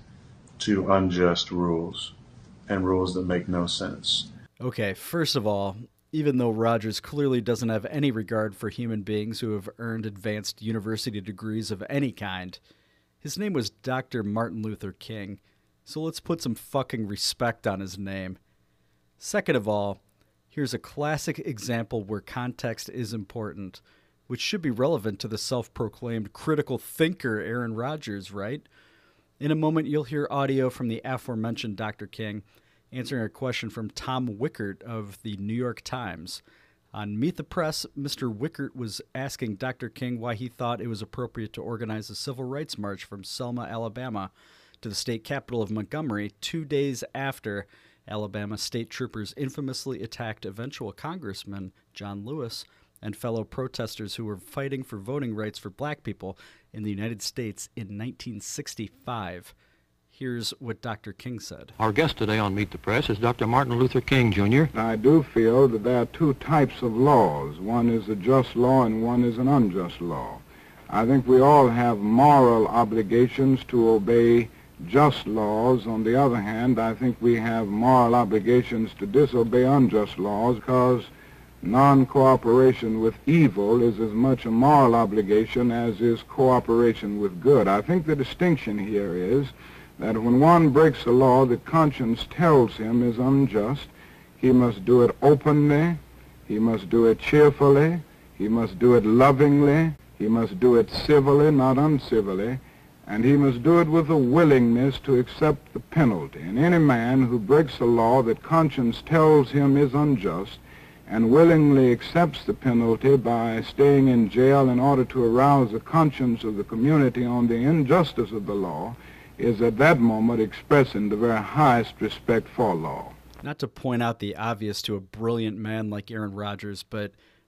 to unjust rules and rules that make no sense. Okay, first of all, even though Rodgers clearly doesn't have any regard for human beings who have earned advanced university degrees of any kind, his name was Doctor Martin Luther King, so let's put some fucking respect on his name. Second of all, here's a classic example where context is important, which should be relevant to the self-proclaimed critical thinker Aaron Rodgers, right? In a moment, you'll hear audio from the aforementioned Doctor King answering a question from Tom Wickert of the New York Times. On Meet the Press, Mister Wickert was asking Doctor King why he thought it was appropriate to organize a civil rights march from Selma, Alabama, to the state capital of Montgomery two days after Alabama state troopers infamously attacked eventual Congressman John Lewis and fellow protesters who were fighting for voting rights for black people in the United States in nineteen sixty-five. Here's what Doctor King said. Our guest today on Meet the Press is Doctor Martin Luther King, Junior I do feel that there are two types of laws. One is a just law and one is an unjust law. I think we all have moral obligations to obey just laws. On the other hand, I think we have moral obligations to disobey unjust laws because non-cooperation with evil is as much a moral obligation as is cooperation with good. I think the distinction here is that when one breaks a law that conscience tells him is unjust, he must do it openly, he must do it cheerfully, he must do it lovingly, he must do it civilly, not uncivilly, and he must do it with a willingness to accept the penalty. And any man who breaks a law that conscience tells him is unjust and willingly accepts the penalty by staying in jail in order to arouse the conscience of the community on the injustice of the law is at that moment expressing the very highest respect for law. Not to point out the obvious to a brilliant man like Aaron Rodgers, but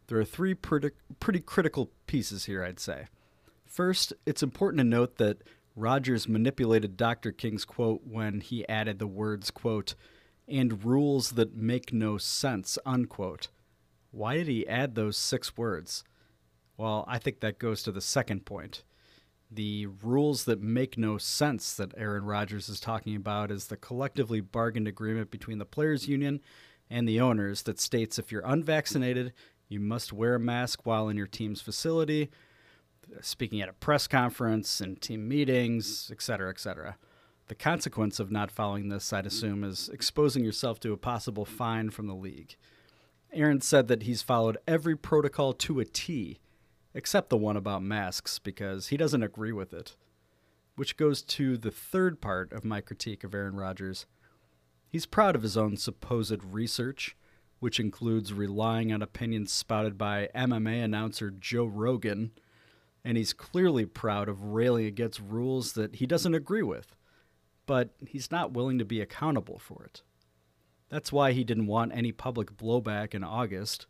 There are three pretty, pretty critical pieces here, I'd say. First, it's important to note that Rodgers manipulated Doctor King's quote when he added the words, quote, and rules that make no sense, unquote. Why did he add those six words? Well, I think that goes to the second point. The rules that make no sense that Aaron Rodgers is talking about is the collectively bargained agreement between the players' union and the owners that states if you're unvaccinated, you must wear a mask while in your team's facility, speaking at a press conference and team meetings, et cetera, et cetera. The consequence of not following this, I'd assume, is exposing yourself to a possible fine from the league. Aaron said that he's followed every protocol to a T, except the one about masks, because he doesn't agree with it. Which goes to the third part of my critique of Aaron Rodgers. He's proud of his own supposed research, which includes relying on opinions spouted by M M A announcer Joe Rogan, and he's clearly proud of railing against rules that he doesn't agree with, but he's not willing to be accountable for it. That's why he didn't want any public blowback in August,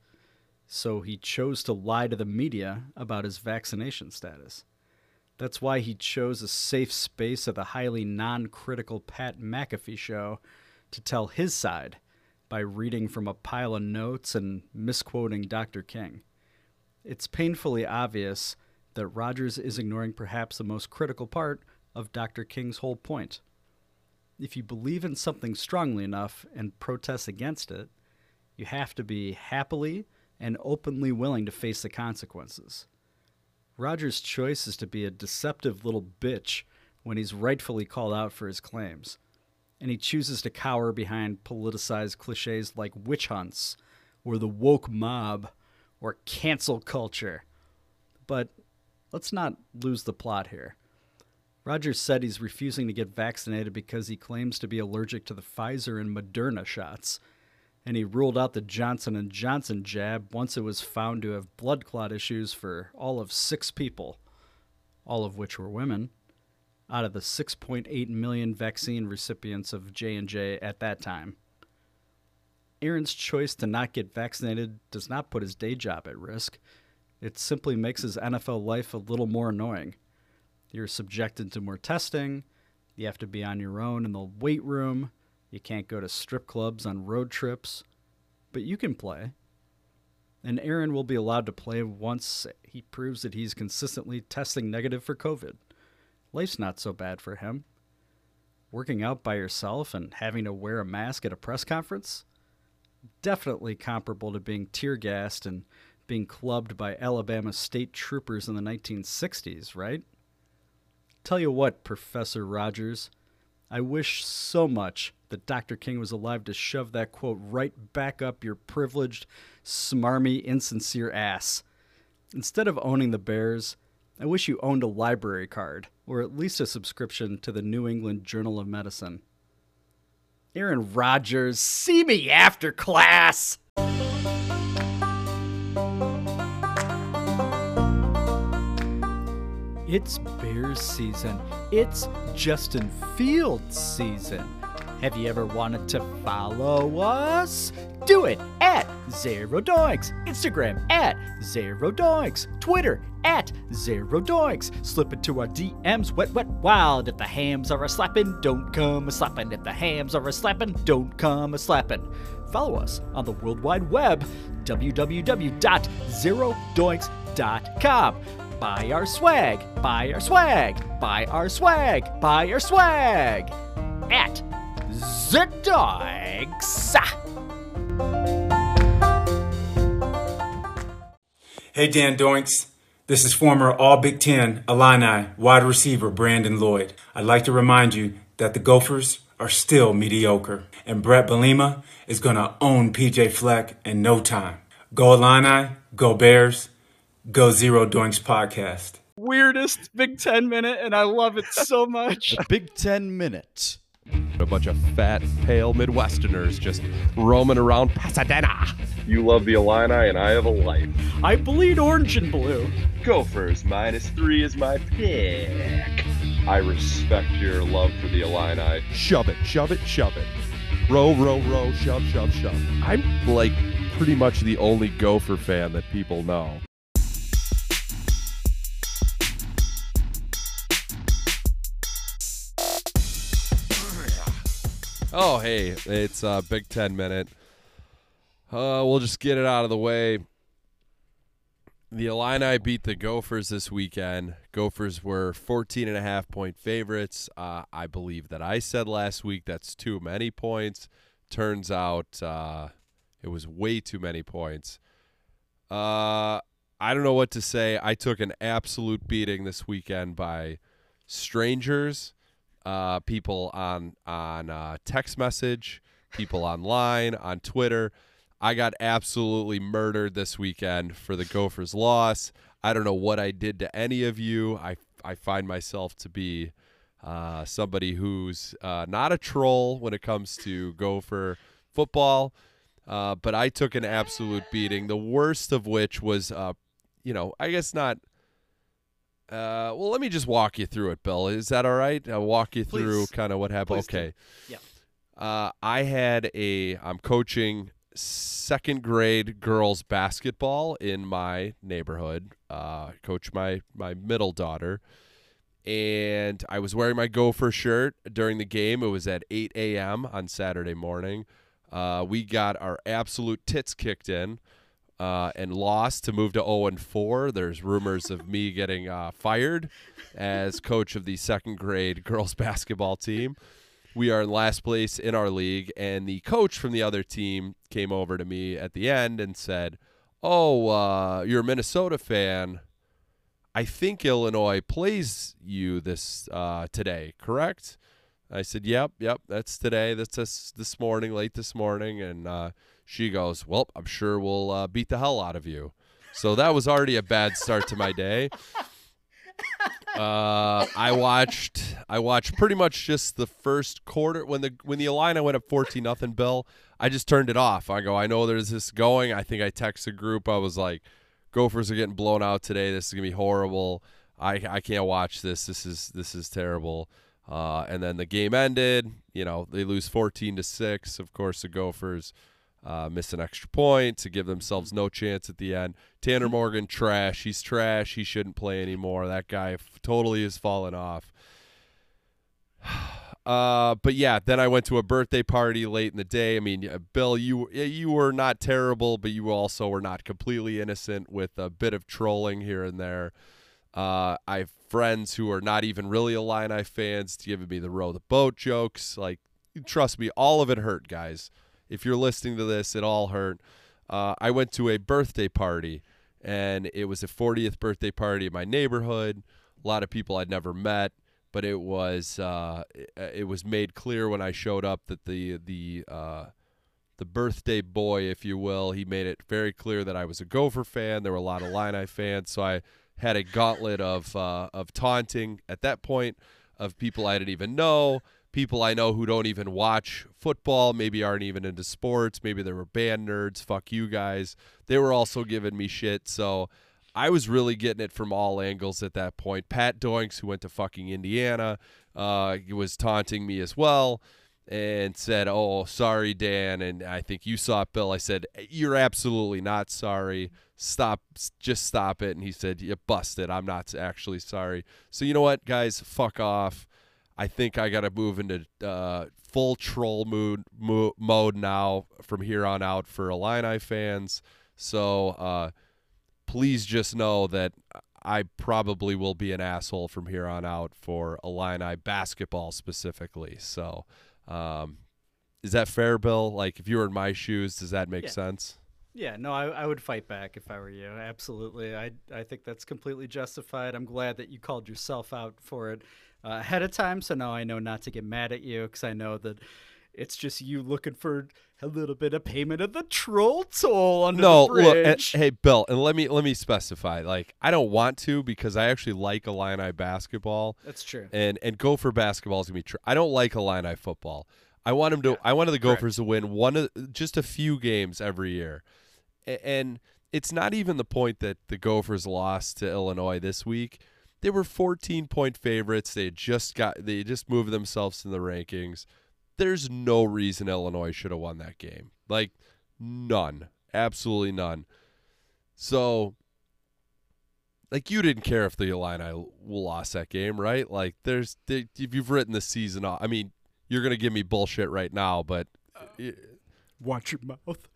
so he chose to lie to the media about his vaccination status. That's why he chose a safe space at the highly non-critical Pat McAfee show to tell his side by reading from a pile of notes and misquoting Doctor King. It's painfully obvious that Rodgers is ignoring perhaps the most critical part of Doctor King's whole point. If you believe in something strongly enough and protest against it, you have to be happily and openly willing to face the consequences. Rodgers' choice is to be a deceptive little bitch when he's rightfully called out for his claims, and he chooses to cower behind politicized cliches like witch hunts, or the woke mob, or cancel culture. But let's not lose the plot here. Rodgers said he's refusing to get vaccinated because he claims to be allergic to the Pfizer and Moderna shots, and he ruled out the Johnson and Johnson jab once it was found to have blood clot issues for all of six people, all of which were women, out of the six point eight million vaccine recipients of J and J at that time. Aaron's choice to not get vaccinated does not put his day job at risk. It simply makes his N F L life a little more annoying. You're subjected to more testing, you have to be on your own in the weight room, you can't go to strip clubs on road trips, but you can play. And Aaron will be allowed to play once he proves that he's consistently testing negative for COVID. Life's not so bad for him. Working out by yourself and having to wear a mask at a press conference? Definitely comparable to being tear-gassed and being clubbed by Alabama state troopers in the nineteen sixties, right? Tell you what, Professor Rodgers, I wish so much that Doctor King was alive to shove that quote right back up your privileged, smarmy, insincere ass. Instead of owning the Bears, I wish you owned a library card, or at least a subscription to the New England Journal of Medicine. Aaron Rodgers, see me after class! It's Bears season. It's Justin Fields season. Have you ever wanted to follow us? Do it at Zero Doinks. Instagram at Zero Doinks. Twitter at Zero Doinks. Slip into our D Ms wet, wet, wild. If the hams are a slapping, don't come a slapping. If the hams are a slapping, don't come a slapping. Follow us on the World Wide Web, w w w dot zero doinks dot com. Buy our swag, buy our swag, buy our swag, buy our swag at Zdoinks. Hey Dan Doinks, this is former All Big Ten Illini wide receiver Brandon Lloyd. I'd like to remind you that the Gophers are still mediocre, and Brett Bielema is going to own P J Fleck in no time. Go Illini, go Bears. Go Zero Doinks podcast. Weirdest Big Ten minute, and I love it so much. Big Ten minute. A bunch of fat, pale Midwesterners just roaming around Pasadena. You love the Illini, and I have a life. I bleed orange and blue. Gophers minus three is my pick. I respect your love for the Illini. Shove it, shove it, shove it. Row, row, row, shove, shove, shove. I'm like pretty much the only Gopher fan that people know. Oh, hey, it's a Big Ten Minute. Uh, we'll just get it out of the way. The Illini beat the Gophers this weekend. Gophers were fourteen and a half point favorites. Uh, I believe that I said last week that's too many points. Turns out uh, it was way too many points. Uh, I don't know what to say. I took an absolute beating this weekend by strangers. Uh, people on on uh, text message, people online, on Twitter. I got absolutely murdered this weekend for the Gophers' loss. I don't know what I did to any of you. I, I find myself to be uh, somebody who's uh, not a troll when it comes to Gopher football, uh, but I took an absolute beating, the worst of which was, uh, you know, I guess not – Uh, well, let me just walk you through it, Bill. Is that all right? I'll walk you through kind of what happened. Please okay. do. Yeah. Uh, I had a. I'm coaching second grade girls basketball in my neighborhood. Uh, coach my my middle daughter, and I was wearing my Gopher shirt during the game. It was at eight a.m. on Saturday morning. Uh, we got our absolute tits kicked in. Uh, and lost to move to oh and four. There's rumors of me getting uh, fired as coach of the second grade girls basketball team. We are in last place in our league, and the coach from the other team came over to me at the end and said, oh, uh, you're a Minnesota fan. I think Illinois plays you this uh, today, correct? I said, yep, yep, that's today. That's this, this morning, late this morning, and uh, she goes, well, I'm sure we'll uh, beat the hell out of you. So that was already a bad start to my day. Uh, I watched I watched pretty much just the first quarter. When the when the Illini went up fourteen nothing, Bill, I just turned it off. I go, I know there's this going. I think I texted a group. I was like, Gophers are getting blown out today. This is going to be horrible. I, I can't watch this. This is this is terrible. Uh, and then the game ended. You know, they lose fourteen to six. Of course, the Gophers Uh, miss an extra point to give themselves no chance at the end. Tanner Morgan, trash. He's trash. He shouldn't play anymore. That guy f- totally has fallen off. Uh, but, yeah, then I went to a birthday party late in the day. I mean, Bill, you you were not terrible, but you also were not completely innocent with a bit of trolling here and there. Uh, I have friends who are not even really Illini fans giving me the row the boat jokes. Like, trust me, all of it hurt, guys. If you're listening to this, it all hurt. Uh, I went to a birthday party, and it was a fortieth birthday party in my neighborhood. A lot of people I'd never met, but it was uh, it, it was made clear when I showed up that the the uh, the birthday boy, if you will, he made it very clear that I was a Gopher fan. There were a lot of Illini fans, so I had a gauntlet of uh, of taunting at that point of people I didn't even know. People I know who don't even watch football, maybe aren't even into sports, maybe they were band nerds, fuck you guys. They were also giving me shit, so I was really getting it from all angles at that point. Pat Doinks, who went to fucking Indiana, uh, was taunting me as well and said, oh, sorry, Dan, and I think you saw it, Bill. I said, you're absolutely not sorry. Stop, just stop it. And he said, you busted. I'm not actually sorry. So you know what, guys? Fuck off. I think I got to move into uh, full troll mood, mo- mode now from here on out for Illini fans. So uh, please just know that I probably will be an asshole from here on out for Illini basketball specifically. So um, is that fair, Bill? Like, if you were in my shoes, does that make Yeah. sense? Yeah, no, I, I would fight back if I were you. Absolutely. I, I think that's completely justified. I'm glad that you called yourself out for it uh, ahead of time, so now I know not to get mad at you, because I know that it's just you looking for a little bit of payment of the troll toll under no, the bridge. look, and, hey, Bill, and let me let me specify. Like, I don't want to, because I actually like Illini basketball. That's true. And and Gopher basketball is gonna be true. I don't like Illini football. I want him to. Yeah, I wanted the Gophers correct. to win one of just a few games every year, a- and it's not even the point that the Gophers lost to Illinois this week. They were fourteen point favorites. They had just got. They just moved themselves in the rankings. There's no reason Illinois should have won that game. Like, none Absolutely none. So, like, you didn't care if the Illini lost that game, right? Like, there's if you've written the season off. I mean, you're gonna give me bullshit right now, but uh, watch your mouth.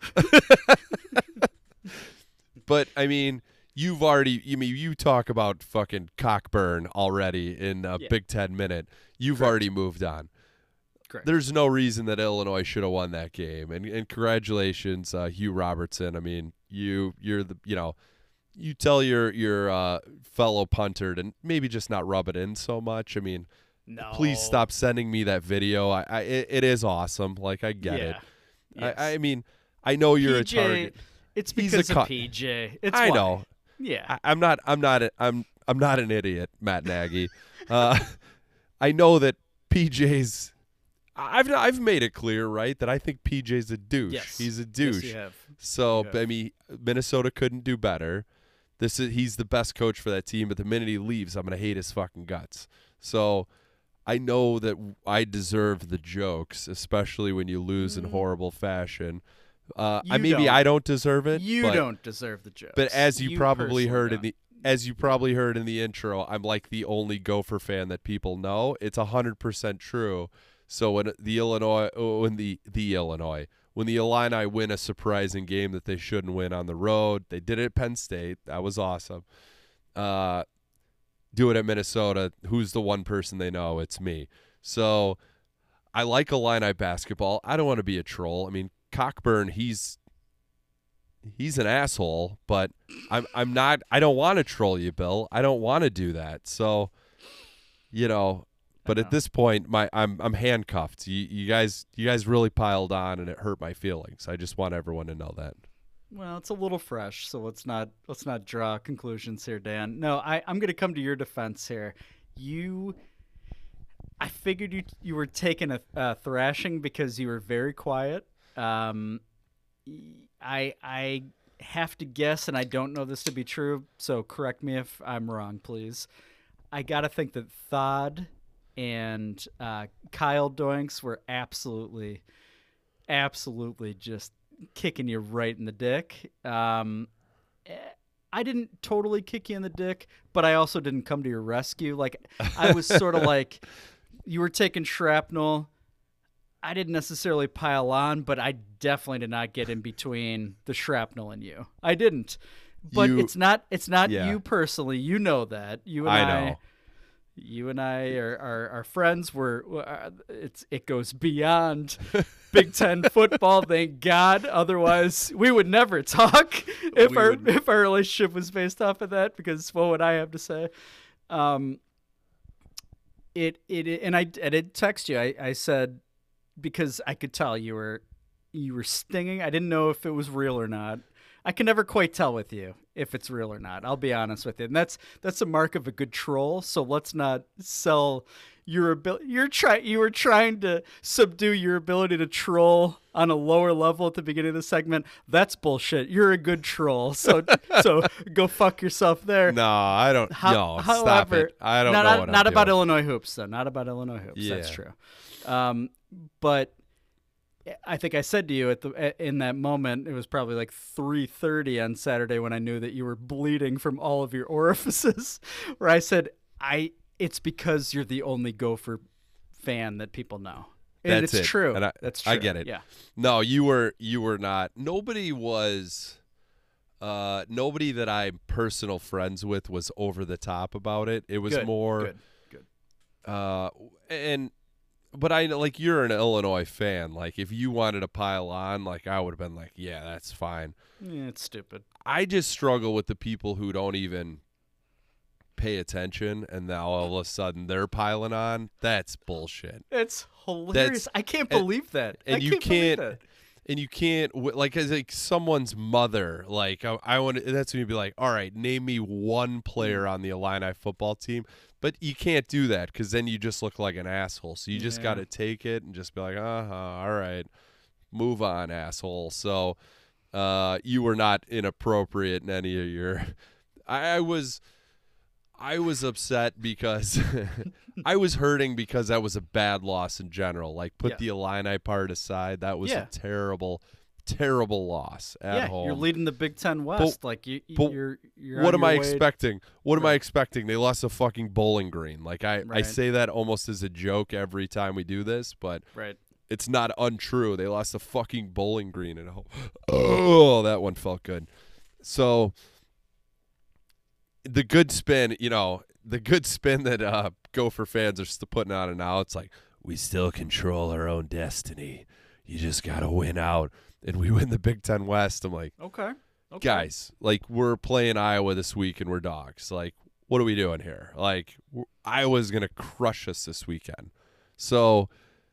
But I mean, you've already. You mean you talk about fucking Cockburn already in a Yeah. Big Ten minute. You've Correct. already moved on. Correct. There's no reason that Illinois should have won that game, and and congratulations, uh, Hugh Robertson. I mean, you you're the you know, you tell your your uh, fellow punter to maybe just not rub it in so much. I mean, No. please stop sending me that video. I, I it, it is awesome. Like I get it. Yeah. Yes. I, I mean, I know you're P J, a target. It's He's because a co- of P J. It's I why. know. Yeah. I, I'm not. I'm not. A, I'm. I'm not an idiot, Matt Nagy. uh, I know that P J's. I've I've made it clear, right, that I think P J's a douche. Yes. He's a Yes, douche. you have. So You have. I mean, Minnesota couldn't do better. This is he's the best coach for that team, but the minute he leaves, I'm gonna hate his fucking guts. So I know that I deserve the jokes, especially when you lose in horrible fashion. Uh, I You maybe don't. I don't deserve it. You but, don't deserve the jokes. But as you, You probably personally heard in don't. the as you probably heard in the intro, I'm like the only Gopher fan that people know. It's a hundred percent true. So when the Illinois, oh, when the the Illinois, when the Illini win a surprising game that they shouldn't win on the road, they did it at Penn State. That was awesome. Uh, do it at Minnesota. Who's the one person they know? It's me. So I like Illini basketball. I don't want to be a troll. I mean, Cockburn, he's he's an asshole, but I'm I'm not. I don't want to troll you, Bill. I don't want to do that. So, you know. But at this point, my I'm I'm handcuffed. You you guys you guys really piled on, and it hurt my feelings. I just want everyone to know that. Well, it's a little fresh, so let's not let's not draw conclusions here, Dan. No, I I'm gonna come to your defense here. You, I figured you you were taking a, a thrashing because you were very quiet. Um, I I have to guess, and I don't know this to be true, so correct me if I'm wrong, please. I gotta think that Thod and uh, Kyle Doinks were absolutely, absolutely just kicking you right in the dick. Um, I didn't totally kick you in the dick, but I also didn't come to your rescue. Like, I was sort of like, you were taking shrapnel. I didn't necessarily pile on, but I definitely did not get in between the shrapnel and you. I didn't. But You- it's not it's not yeah. you personally. You know that. You and I I, know. you and I are, are, are friends. We're uh, it's it goes beyond Big Ten football. Thank God. Otherwise, we would never talk if We our would- if our relationship was based off of that. Because what would I have to say? Um, it it and I I did text you. I, I said because I could tell you were you were stinging. I didn't know if it was real or not. I can never quite tell with you if it's real or not. I'll be honest with you. And that's that's a mark of a good troll. So let's not sell your ability. You're try you were trying to subdue your ability to troll on a lower level at the beginning of the segment. That's bullshit. You're a good troll. So so go fuck yourself there. No, I don't. How- no, stop however, it. I don't not, know not, what I'm not about doing. Illinois hoops, though. Not about Illinois hoops. That's Yeah. true. Um, but I think I said to you at the in that moment, it was probably like three thirty on Saturday when I knew that you were bleeding from all of your orifices. Where I said, "I it's because you're the only Gopher fan that people know." And That's it's it. true. And I, That's true. I get it. Yeah. No, you were you were not. Nobody was. Uh, nobody that I'm personal friends with was over the top about it. It was Good, more. good, good. Uh, and but I like you're an Illinois fan. Like if you wanted to pile on, like I would have been like, yeah, that's fine. Yeah, it's stupid. I just struggle with the people who don't even pay attention, and now all of a sudden they're piling on. That's bullshit. It's hilarious. That's- I can't and- believe that. And I you can't believe can't, that. and you can't w- like as like someone's mother. Like I, I want. That's when you'd be like, all right, name me one player on the Illini football team. But you can't do that because then you just look like an asshole. So you just Yeah. got to take it and just be like, uh huh, all right, move on, asshole. So uh, you were not inappropriate in any of your. I, I was. I was upset because I was hurting because that was a bad loss in general. Like, put Yeah. the Illini part aside. That was Yeah. a terrible, terrible loss at yeah, home. You're leading the Big Ten West. But, like you, but you're. you're what on am I your way- expecting? What am I Right. expecting? They lost a fucking Bowling Green. Like I, I Right. say that almost as a joke every time we do this, but Right. it's not untrue. They lost a fucking Bowling Green at home. Oh, that one felt good. So the good spin, you know, the good spin that uh, Gopher fans are still putting on it now, it's like, we still control our own destiny. You just got to win out. And we win the Big Ten West. I'm like, Okay. Okay. guys, like, we're playing Iowa this week and we're dogs. Like, what are we doing here? Like, w- Iowa's going to crush us this weekend. So,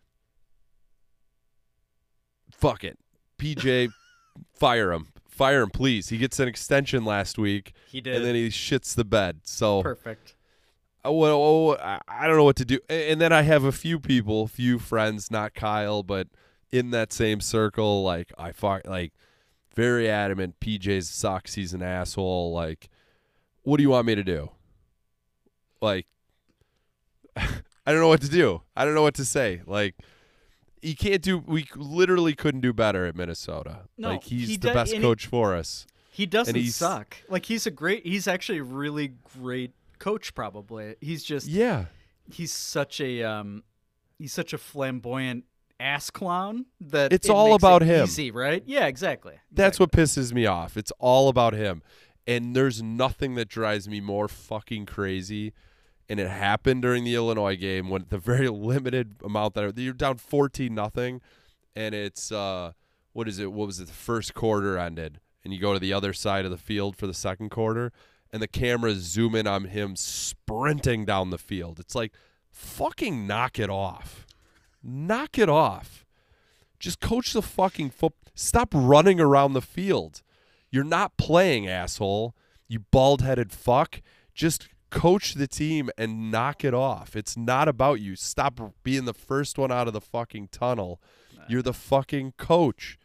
fuck it. P J, fire him. Fire him, please. He gets an extension last week. He did. And then he shits the bed. So Perfect. Uh, Well, oh, I I don't know what to do. A- And then I have a few people, few friends, not Kyle, but in that same circle, like I fuck, like very adamant. P J sucks. He's an asshole. Like, what do you want me to do? Like, I don't know what to do. I don't know what to say. Like, you can't do. We literally couldn't do better at Minnesota. No, like he's he the do- best and he- coach for us. He doesn't And he's- suck. Like he's a great. He's actually a really great coach. Probably. He's just. Yeah. He's such a. Um, he's such a flamboyant ass clown that It's it all makes about it him. Easy, right? Yeah. Exactly. That's what pisses me off. It's all about him. And there's nothing that drives me more fucking crazy. And it happened during the Illinois game when the very limited amount that you're down fourteen nothing, and it's uh what is it? What was it? The first quarter ended, and you go to the other side of the field for the second quarter, and the cameras zoom in on him sprinting down the field. It's like, fucking knock it off. Knock it off. Just coach the fucking foot. Stop running around the field. You're not playing, asshole. You bald-headed fuck. Just coach the team and knock it off. It's not about you. Stop being the first one out of the fucking tunnel. You're the fucking coach.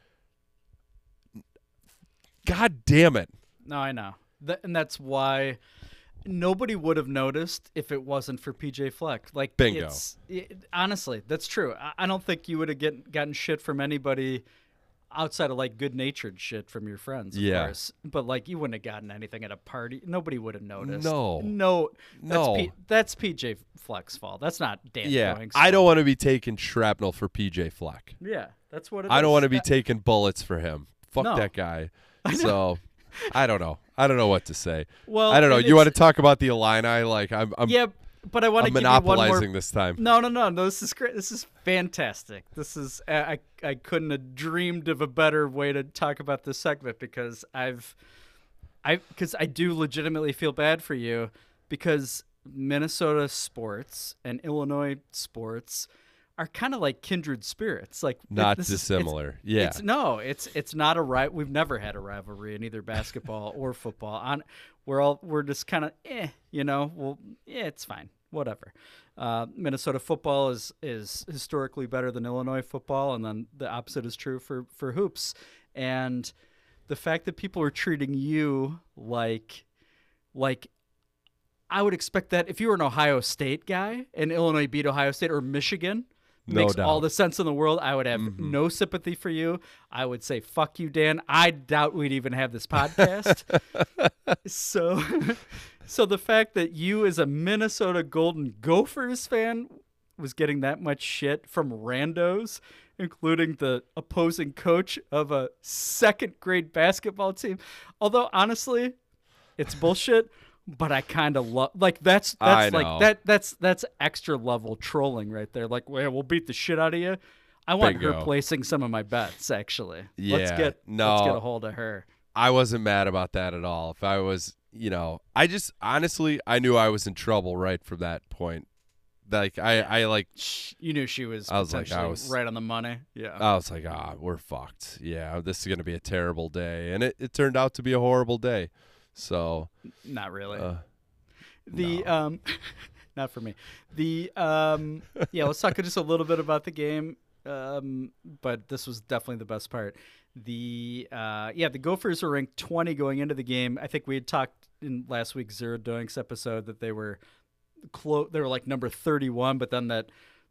God damn it. No, I know. That, and that's why nobody would have noticed if it wasn't for P J Fleck. Like, Bingo. It's, it, honestly, that's true. I, I don't think you would have get, gotten shit from anybody outside of like good-natured shit from your friends, of Yeah. course. But like, you wouldn't have gotten anything at a party. Nobody would have noticed. No. no, that's No. P, that's P J Fleck's fault. That's not Dan Yeah. Doink's I don't fault. want to be taking shrapnel for P J Fleck. Yeah, that's what it I don't is. want to be That- taking bullets for him. Fuck No. that guy. I know. So, I don't know. I don't know what to say. Well, I don't know. and You want to it's- talk about the Illini? Like, I'm, I'm yeah, but I want to I'm give you one more. monopolizing this time. No, no, no, no. This is great. This is fantastic. This is I, I I couldn't have dreamed of a better way to talk about this segment because I've I because I do legitimately feel bad for you because Minnesota sports and Illinois sports are kind of like kindred spirits. Like Not this is- it's- dissimilar. Yeah. It's no, it's it's not a right. We've never had a rivalry in either basketball or football. On we're all we're just kind of eh, you know. Well, yeah, it's fine, whatever. Uh, Minnesota football is is historically better than Illinois football, and then the opposite is true for for hoops. And the fact that people are treating you like like I would expect that if you were an Ohio State guy and Illinois beat Ohio State or Michigan. No Makes doubt. all the sense in the world. I would have Mhm. no sympathy for you. I would say, fuck you, Dan. I doubt we'd even have this podcast. so, so the fact that you as a Minnesota Golden Gophers fan was getting that much shit from randos, including the opposing coach of a second grade basketball team. Although, honestly, it's bullshit. But I kind of love like that's that's I like know. that that's that's extra level trolling right there. Like, well, we'll beat the shit out of you. I want her Bingo. placing some of my bets. Actually, Yeah, let's get no. let's get a hold of her. I wasn't mad about that at all. If I was, you know, I just honestly, I knew I was in trouble right from that point. Like I, I like, You knew she was I was like, I potentially was right on the money. Yeah, I was like, ah, we're fucked. Yeah, this is gonna be a terrible day, and it, it turned out to be a horrible day. So, not really. uh, The um, not for me. The um, yeah. Let's talk just a little bit about the game. Um, but this was definitely the best part. The uh, yeah, the Gophers were ranked twenty going into the game. I think we had talked in last week's Zero Doinks episode that they were close. They were like number thirty-one, but then that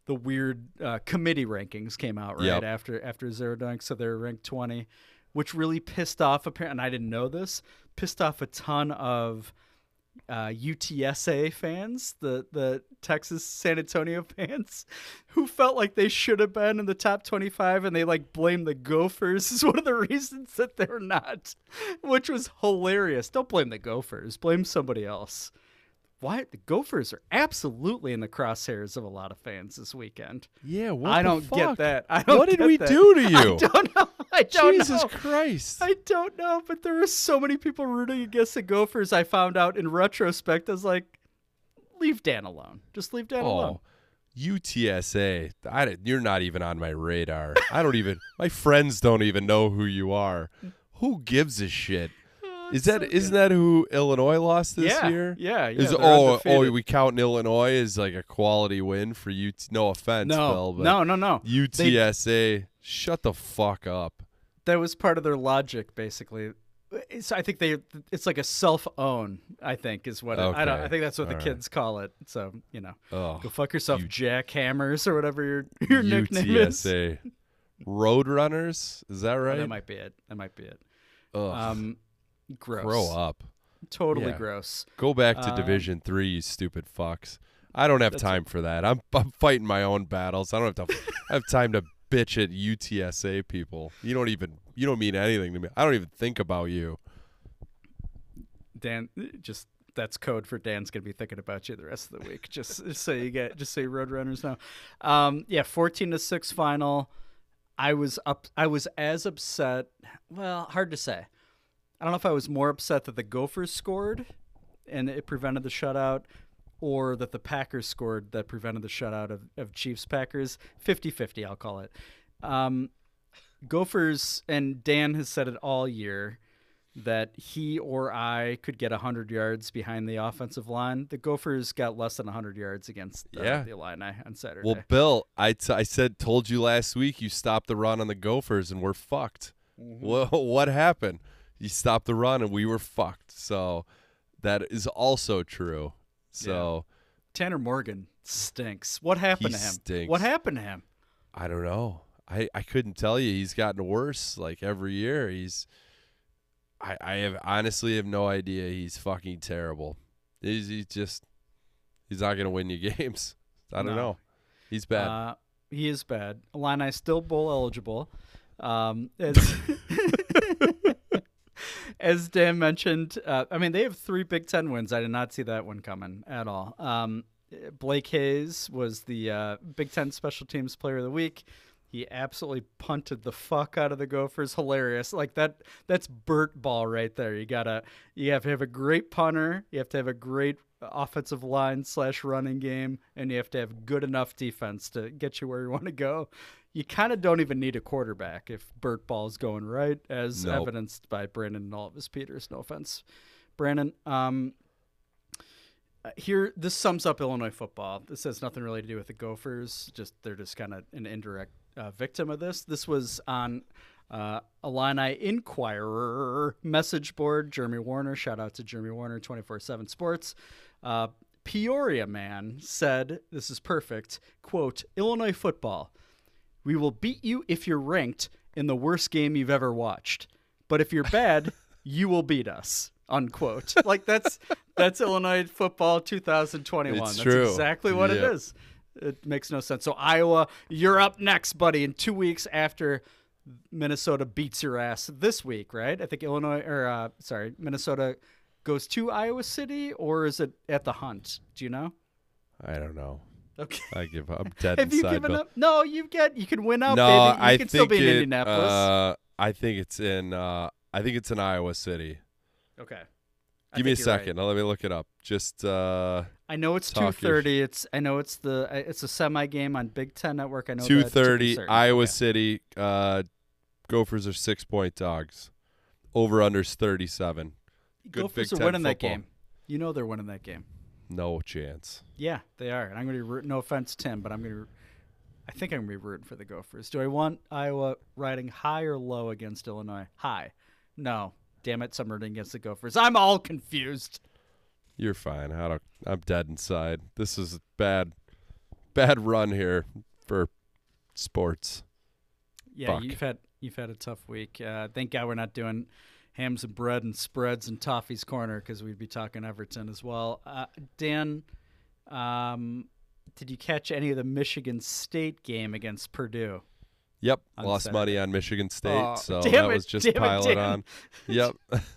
the weird uh, committee rankings came out right Yep. after after Zero Dunk, so they were ranked twenty, which really pissed off. Apparently, and I didn't know this. Pissed off a ton of uh, U T S A fans, the the Texas San Antonio fans, who felt like they should have been in the top twenty-five, and they like blamed the Gophers as one of the reasons that they're not, which was hilarious. Don't blame the Gophers, blame somebody else. Why the Gophers are absolutely in the crosshairs of a lot of fans this weekend. Yeah, what I the don't fuck? get that. I don't What did get we that. do to you? I don't know. I don't Jesus know. Christ. I don't know, but there were so many people rooting against the Gophers. I found out in retrospect. I was like, leave Dan alone. Just leave Dan alone. Oh, U T S A. I, don't- you're not even on my radar. I don't even. My friends don't even know who you are. Who gives a shit? Is that isn't that who Illinois lost this Yeah, year? yeah, yeah, Is, they're oh, undefeated. oh, we count Illinois as like a quality win for U T. No offense, No, Bill, but no, no, no. U T S A, shut the fuck up. That was part of their logic, basically. It's, I think they. It's like a self-own. I think is what it, I don't. Okay. I think that's what All the right. kids call it. So you know, Oh, go fuck yourself, Jackhammers or whatever your your nickname is. U T S A. Roadrunners, is that Oh, right? that might be it. That might be it. Ugh. Um, gross. Grow up. Totally Yeah. gross. Go back to Um, Division Three, you stupid fucks. I don't have That's time for that. I'm I'm fighting my own battles. I don't have to I have time to bitch at U T S A people. You don't even you don't mean anything to me. I don't even think about you. Dan, just that's code for Dan's gonna be thinking about you the rest of the week. Just, just so you get, just so you Roadrunners know. Um, yeah, fourteen to six final. I was up. I was as upset. Well, hard to say. I don't know if I was more upset that the Gophers scored and it prevented the shutout, or that the Packers scored that prevented the shutout of, of Chiefs Packers. fifty-fifty, I'll call it. Um, Gophers, and Dan has said it all year, that he or I could get one hundred yards behind the offensive line. The Gophers got less than one hundred yards against uh, Yeah. the Illini on Saturday. Well, Bill, I, t- I said told you last week you stopped the run on the Gophers and we're fucked. Mhm. Well, what happened? You stopped the run and we were fucked. So that is also true. So Tanner Morgan stinks. What happened He to him? stinks. What happened to him? I don't know. I, I couldn't tell you. He's gotten worse like every year. He's I, I have honestly have no idea. He's fucking terrible. He's, he's just he's not gonna win you games. I don't No. know. He's bad. Uh, he is bad. Illini still bowl eligible. Um, as, as Dan mentioned, uh, I mean, they have three Big Ten wins. I did not see that one coming at all. Um, Blake Hayes was the uh, Big Ten Special Teams Player of the Week. He absolutely punted the fuck out of the Gophers. Hilarious. Like that that's Burt ball right there. You gotta you have to have a great punter, you have to have a great offensive line slash running game, and you have to have good enough defense to get you where you want to go. You kind of don't even need a quarterback if Burt ball's going right, as Nope. evidenced by Brandon and all of his Peters. No offense, Brandon. Um Uh, here, this sums up Illinois football. This has nothing really to do with the Gophers. Just they're just kind of an indirect uh, victim of this. This was on uh, Illini Inquirer message board. Jeremy Warner, shout out to Jeremy Warner, twenty-four seven Sports. Uh, Peoria man said, "This is perfect." Quote: "Illinois football. We will beat you if you're ranked in the worst game you've ever watched. But if you're bad, you will beat us." Unquote. Like that's that's Illinois football two thousand twenty-one. It's That's true. exactly what it Yep. is. It makes no sense. So Iowa, you're up next, buddy, in two weeks after Minnesota beats your ass this week, right? I think Illinois or uh, sorry, Minnesota goes to Iowa City, or is it at the Hunt? Do you know? I don't know. Okay. I give up. I'm dead Have you inside. given Bill. up? No, you get you can win out, no, baby. You I can think still be in it, Indianapolis. Uh, I think it's in. Uh, I think it's in Iowa City. Okay. I Give me a think you're right. second. Let me look it up. Just. Uh, I know it's two talk your- thirty. It's I know it's the it's a semi game on Big Ten Network. I know Two that, to be thirty. certain. Iowa Okay. City. Uh, Gophers are six point dogs. Over unders thirty seven. Good Gophers Big are Ten winning that football. game. You know they're winning that game. No chance. Yeah, they are. And I'm going to be root, no offense, Tim, but I'm going to. I think I'm going to be rooting for the Gophers. Do I want Iowa riding high or low against Illinois? High. No. Damn it, so I'm rooting against the Gophers. I'm all confused. You're fine. I don't, I'm dead inside. This is bad. bad run here for sports. Yeah, Fuck. you've had you've had a tough week. Uh, thank God we're not doing hams and bread and spreads and Toffee's Corner because we'd be talking Everton as well. Uh, Dan, um, did you catch any of the Michigan State game against Purdue? Yep, on lost Saturday? money on Michigan State, Oh, so damn that it, was just damn it, pile it Dan. on. Yep.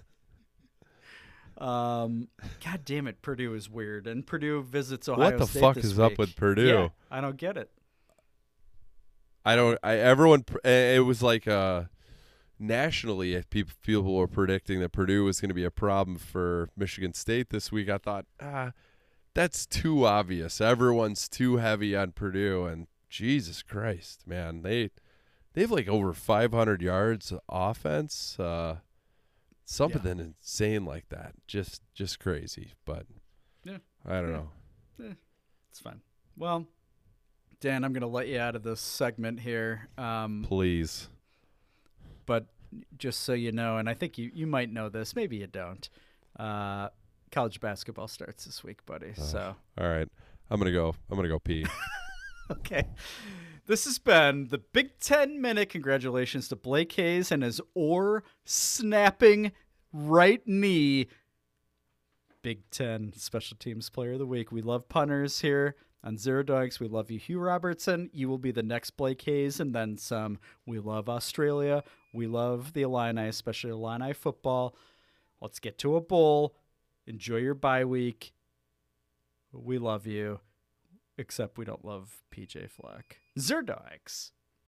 Um, God damn it, Purdue is weird, and Purdue visits Ohio What the State fuck this is up week. with Purdue? Yeah, I don't get it. I don't. I everyone. It was like uh, nationally, if people people were predicting that Purdue was going to be a problem for Michigan State this week. I thought, ah, that's too obvious. Everyone's too heavy on Purdue, and Jesus Christ, man, they they have like over five hundred yards of offense. Uh, something yeah. insane like that. Just just crazy. But yeah, I don't yeah. know. Eh, it's fine. Well, Dan, I'm going to let you out of this segment here. Um, Please. But just so you know, and I think you, you might know this, maybe you don't. Uh, college basketball starts this week, buddy. Uh, so all right, I'm gonna go. I'm gonna go pee. Okay. This has been the Big Ten Minute. Congratulations to Blake Hayes and his oar snapping right knee. Big Ten Special Teams Player of the Week. We love punters here on Zero Dogs. We love you, Hugh Robertson. You will be the next Blake Hayes and then some. We love Australia. We love the Illini, especially Illini football. Let's get to a bowl. Enjoy your bye week. We love you. Except we don't love P J Fleck. Zerdogs.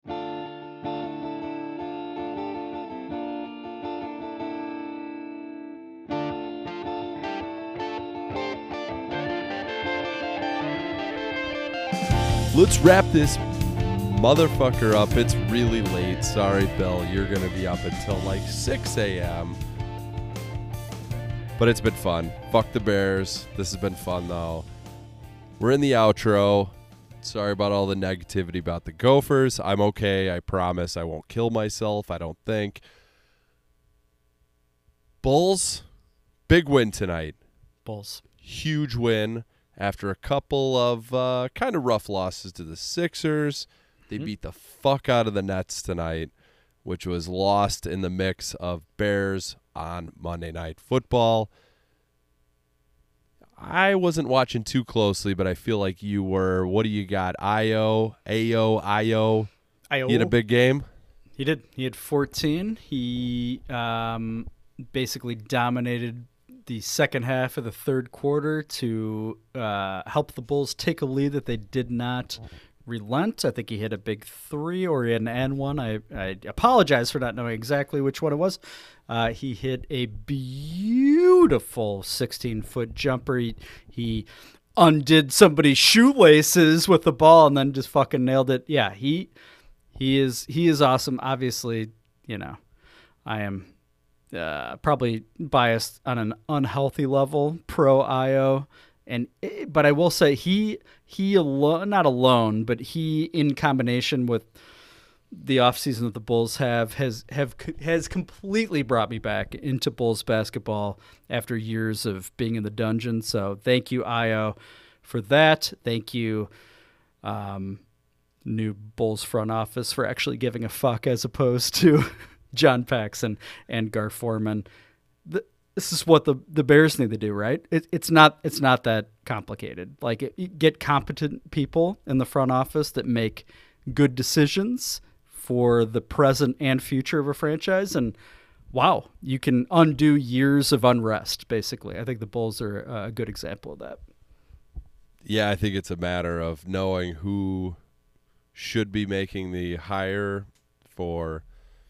Let's wrap this motherfucker up. It's really late. Sorry, Bill. You're going to be up until like six a.m. But it's been fun. Fuck the Bears. This has been fun, though. We're in the outro. Sorry about all the negativity about the Gophers. I'm okay. I promise I won't kill myself, I don't think. Bulls, big win tonight. Bulls. Huge win after a couple of uh, kind of rough losses to the Sixers. They mm-hmm. beat the fuck out of the Nets tonight, which was lost in the mix of Bears on Monday Night Football. I wasn't watching too closely, but I feel like you were. What do you got? Io, Ayo, Io. Io. He had a big game? He did. He had fourteen. He um, basically dominated the second half of the third quarter to uh, help the Bulls take a lead that they did not relent. I think he hit a big three or he had an and one. I, I apologize for not knowing exactly which one it was. Uh, he hit a beautiful sixteen-foot jumper. He, he undid somebody's shoelaces with the ball and then just fucking nailed it. Yeah, he he is he is awesome. Obviously, you know, I am uh, probably biased on an unhealthy level pro Io. And but I will say he he alone, not alone, but he in combination with the offseason that the Bulls have has have has completely brought me back into Bulls basketball after years of being in the dungeon. So thank you, Io, for that. Thank you, um, new Bulls front office, for actually giving a fuck as opposed to John Paxson and Gar Forman. The, This is what the, the Bears need to do, right? It, it's not it's not that complicated. Like, it, you get competent people in the front office that make good decisions for the present and future of a franchise, and wow, you can undo years of unrest, basically. I think the Bulls are a good example of that. Yeah, I think it's a matter of knowing who should be making the hire for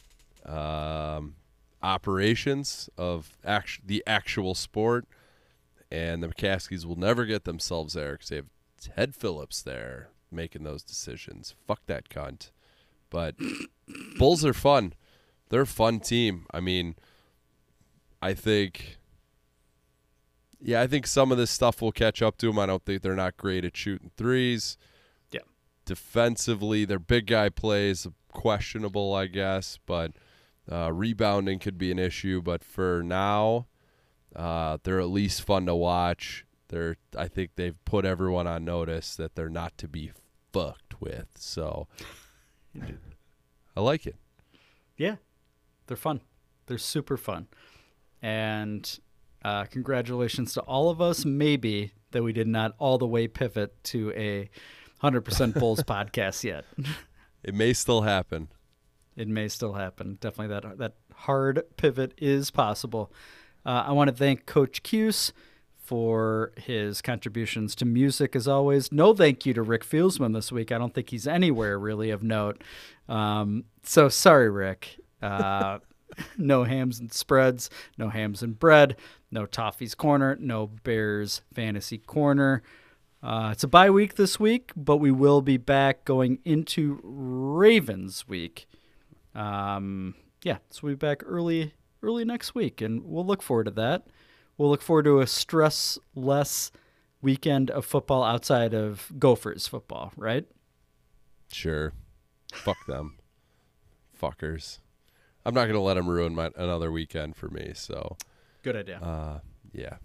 um, operations of act- the actual sport, and the McCaskies will never get themselves there because they have Ted Phillips there making those decisions. Fuck that cunt. But Bulls are fun. They're a fun team. I mean, I think, yeah, I think some of this stuff will catch up to them. I don't think they're not great at shooting threes. Yeah. Defensively, their big guy plays questionable, I guess, but uh, rebounding could be an issue. But for now, uh, they're at least fun to watch. They're, I think they've put everyone on notice that they're not to be fucked with. So I like it. Yeah, they're fun. They're super fun. And uh, congratulations to all of us, maybe, that we did not all the way pivot to a one hundred percent Bulls podcast yet. It may still happen. It may still happen. Definitely that that hard pivot is possible. Uh, I want to thank Coach Cuse for his contributions to music, as always. No thank you to Rick Fieldsman this week. I don't think he's anywhere really of note. Um, so sorry, Rick. Uh, no hams and spreads, no hams and bread, no Toffee's Corner, no Bears Fantasy Corner. Uh, it's a bye week this week, but we will be back going into Ravens week. Um, yeah, so we'll be back early, early next week, and we'll look forward to that. We'll look forward to a stress-less weekend of football outside of Gophers football, right? Sure. Fuck them. Fuckers. I'm not going to let them ruin my another weekend for me, so. Good idea. Uh, yeah.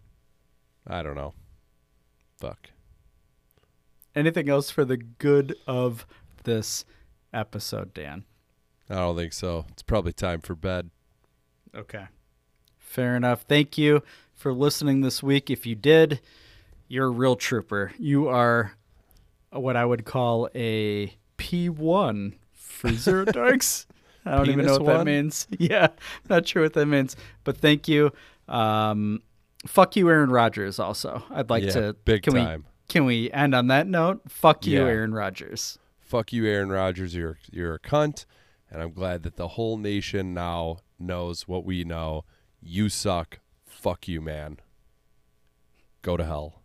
I don't know. Fuck. Anything else for the good of this episode, Dan? I don't think so. It's probably time for bed. Okay. Fair enough. Thank you for listening this week. If you did, you're a real trooper. You are what I would call a P one for Zero Doinks. I don't even know what one? that means. Yeah, not sure what that means. But thank you. Um, fuck you, Aaron Rodgers, also. I'd like Yeah, to. big can time. We, can we end on that note? Fuck you, Yeah. Aaron Rodgers. Fuck you, Aaron Rodgers. You're you're a cunt, and I'm glad that the whole nation now knows what we know. You suck. Fuck you, man. Go to hell.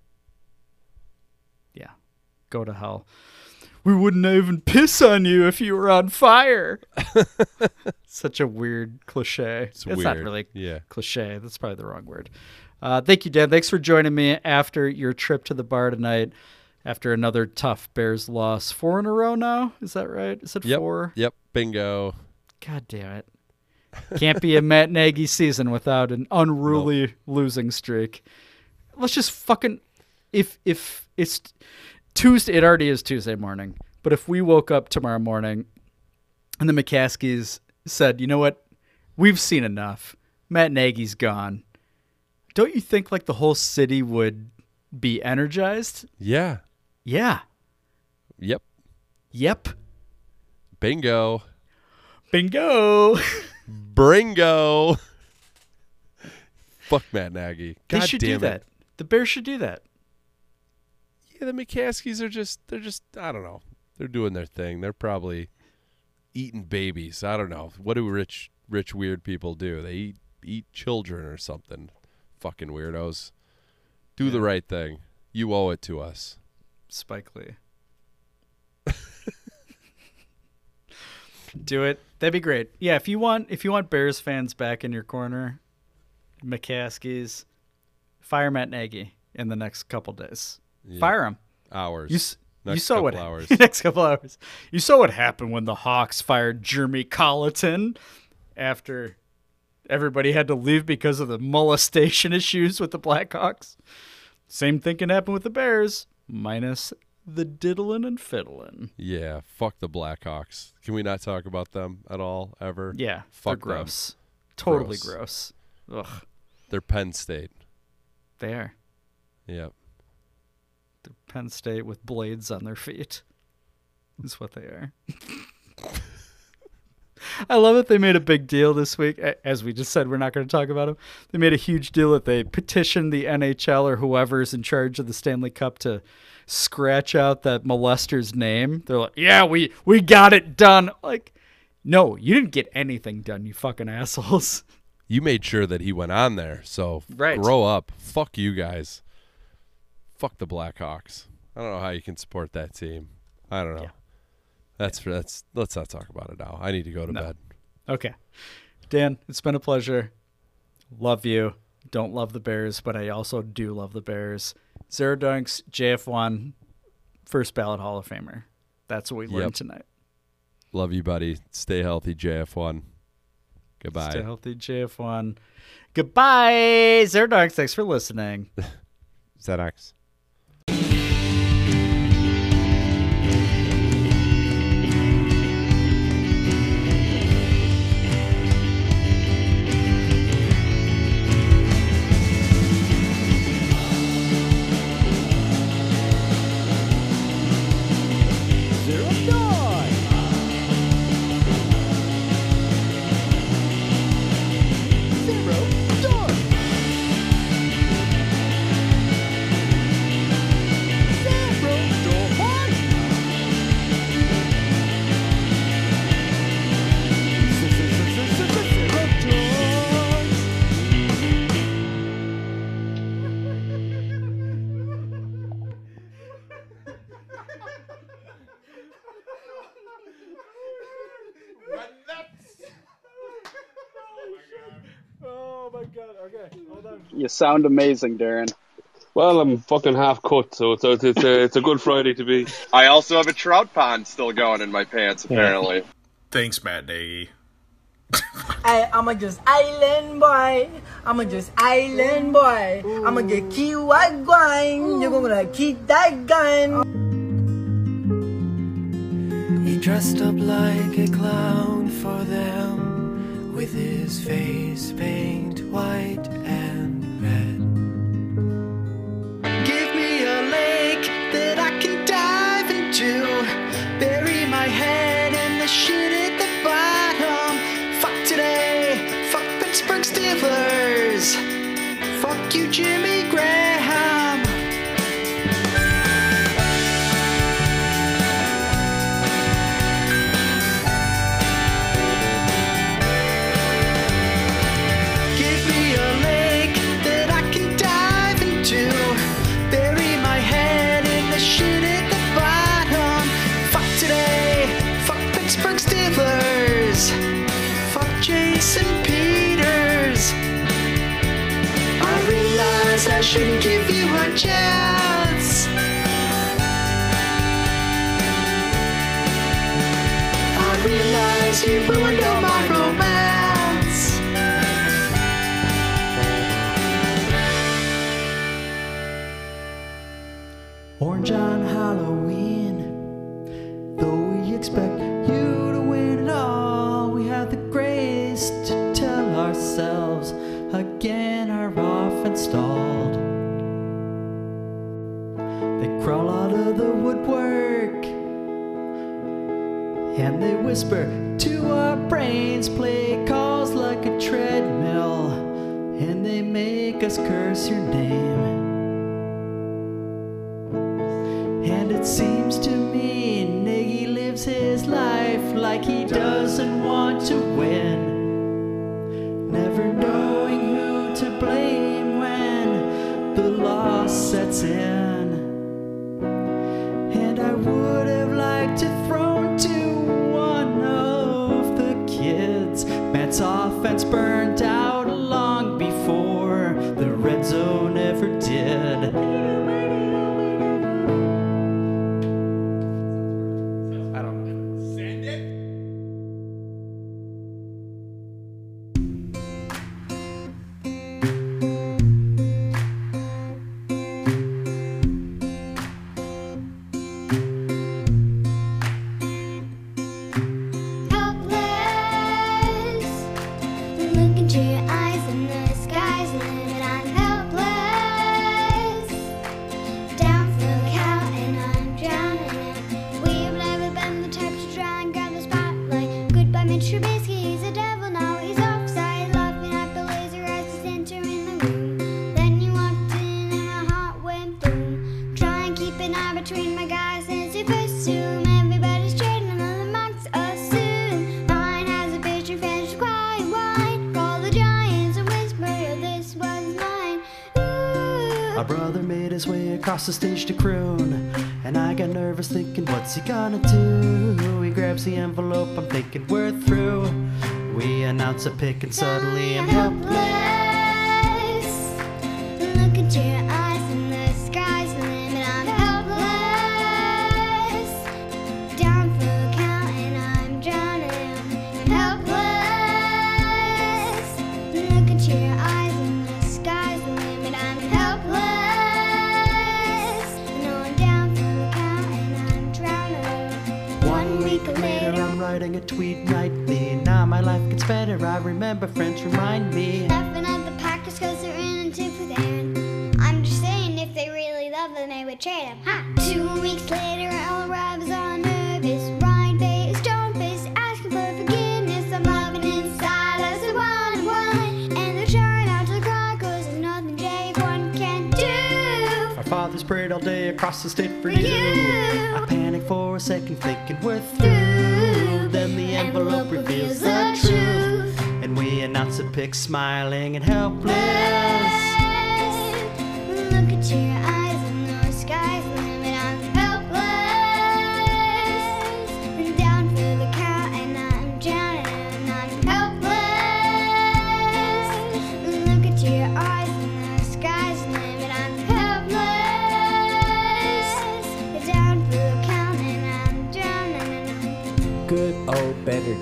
Yeah, go to hell. We wouldn't even piss on you if you were on fire. Such a weird cliche. It's not weird. really Yeah. cliche. That's probably the wrong word. Uh, thank you, Dan. Thanks for joining me after your trip to the bar tonight. After another tough Bears loss. Four in a row now? Is that right? Is it Yep. four? Yep. Bingo. God damn it. Can't be a Matt Nagy season without an unruly Nope. losing streak. Let's just fucking if if it's Tuesday, it already is Tuesday morning. But if we woke up tomorrow morning and the McCaskies said, you know what, we've seen enough. Matt Nagy's gone. Don't you think like the whole city would be energized? Yeah. Yeah. Yep. Yep. Bingo. Bingo. Bringo. Fuck Matt Nagy. God they should damn do it. that. The Bears should do that. Yeah, the McCaskies are just, they're just, I don't know. They're doing their thing. They're probably eating babies. I don't know. What do rich, rich, weird people do? They eat, eat children or something. Fucking weirdos. Do Yeah. the right thing. You owe it to us. Spike Lee. Do it. That'd be great. Yeah, if you want if you want Bears fans back in your corner, McCaskies, fire Matt Nagy in the next couple days. Yeah. Fire him. Hours. You, s- you Next saw what couple hours. next couple hours. You saw what happened when the Hawks fired Jeremy Colleton after everybody had to leave because of the molestation issues with the Blackhawks. Same thing can happen with the Bears, minus the diddling and fiddling. Yeah, fuck the Blackhawks. Can we not talk about them at all, ever? Yeah, fuck they're them. gross. Totally gross. Ugh. They're Penn State. They are. Yep. They're Penn State with blades on their feet. Is what they are. I love that they made a big deal this week. A- As we just said, we're not going to talk about them. They made a huge deal that they petitioned the N H L or whoever's in charge of the Stanley Cup to scratch out that molester's name. They're like, yeah, we, we got it done. Like, no, you didn't get anything done, you fucking assholes. You made sure that he went on there, so Right. grow up. Fuck you guys. Fuck the Blackhawks. I don't know how you can support that team. I don't know. Yeah. That's for that's. Let's not talk about it now. I need to go to No. bed. Okay. Dan, it's been a pleasure. Love you. Don't love the Bears, but I also do love the Bears. Zero Dunks, J F one, first ballot Hall of Famer. That's what we learned Yep. tonight. Love you, buddy. Stay healthy, J F one. Goodbye. Stay healthy, J F one. Goodbye, Zero Dunks. Thanks for listening. Xanax. You sound amazing, Darren. Well, I'm fucking half cut, so it's a, it's a, it's a good Friday to be. I also have a trout pond still going in my pants, apparently. Yeah. Thanks, Matt Nagy. I, I'm a just island boy. I'm a just island boy. I'm gonna get key white gun. You're gonna keep that gun. He dressed up like a clown for them, with his face paint white and red. Give me a lake that I can dive into, bury my head in the shit at the bottom. Fuck today, fuck Pittsburgh Steelers, fuck you Jimmy Graham. Give me a lake that I can dive into, bury my head in the shit at the bottom. Fuck today, fuck Pittsburgh Steelers, fuck Jason Peters. I realize I shouldn't give you a chance. I realize you ruined all my romance. Orange on Halloween, though we expect you to win it all, we have the grace to tell ourselves again our offense stalled. They crawl out of the woodwork and they whisper to our brains, play calls like a treadmill, and they make us curse your name. And it seems to me Nagy lives his life like he doesn't want to win, never knowing who to blame when the loss sets in. And I would have liked to throw to one of the kids. Matt's offense burned out long before the red zone ever did. Across the stage to croon, and I got nervous thinking, what's he gonna do? He grabs the envelope, I'm thinking we're through. We announce a pick and suddenly I'm helpless. Look into your eyes and the sky's the limit. I'm helpless. Down for the count and I'm drowning. I'm helpless. Look into your eyes and the sky's the limit. I'm helpless. Later I'm writing a tweet nightly. Now my life gets better, I remember friends remind me. Laughing at the Packers cause they're in a tip with Aaron. I'm just saying if they really love him they would trade him, huh? Two weeks later I'll arrive as all nervous, Ryan face, stone face, asking for forgiveness. I'm loving inside as a one and one, and they're trying not to cry cause there's nothing J one can do. Our fathers prayed all day across the state for, for you. you I panic for a second thinking we're through. Then the envelope reveals the truth, and we announce a pick smiling and helpless. Look into your eyes and the sky's the limit. I'm helpless. And down for the count and I'm drowning and I'm helpless. Look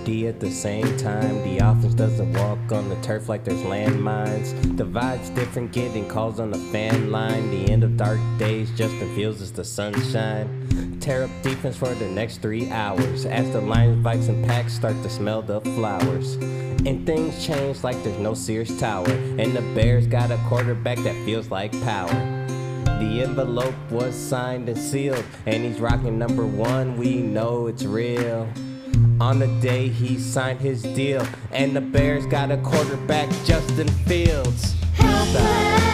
D at the same time. The offense doesn't walk on the turf like there's landmines. The vibe's different, getting calls on the fan line. The end of dark days, Justin Fields is the sunshine. Tear up defense for the next three hours as the Lions, Vikes, and Packs start to smell the flowers. And things change like there's no Sears Tower, and the Bears got a quarterback that feels like power. The envelope was signed and sealed, and he's rocking number one, we know it's real. On the day he signed his deal, and the Bears got a quarterback, Justin Fields. Stop.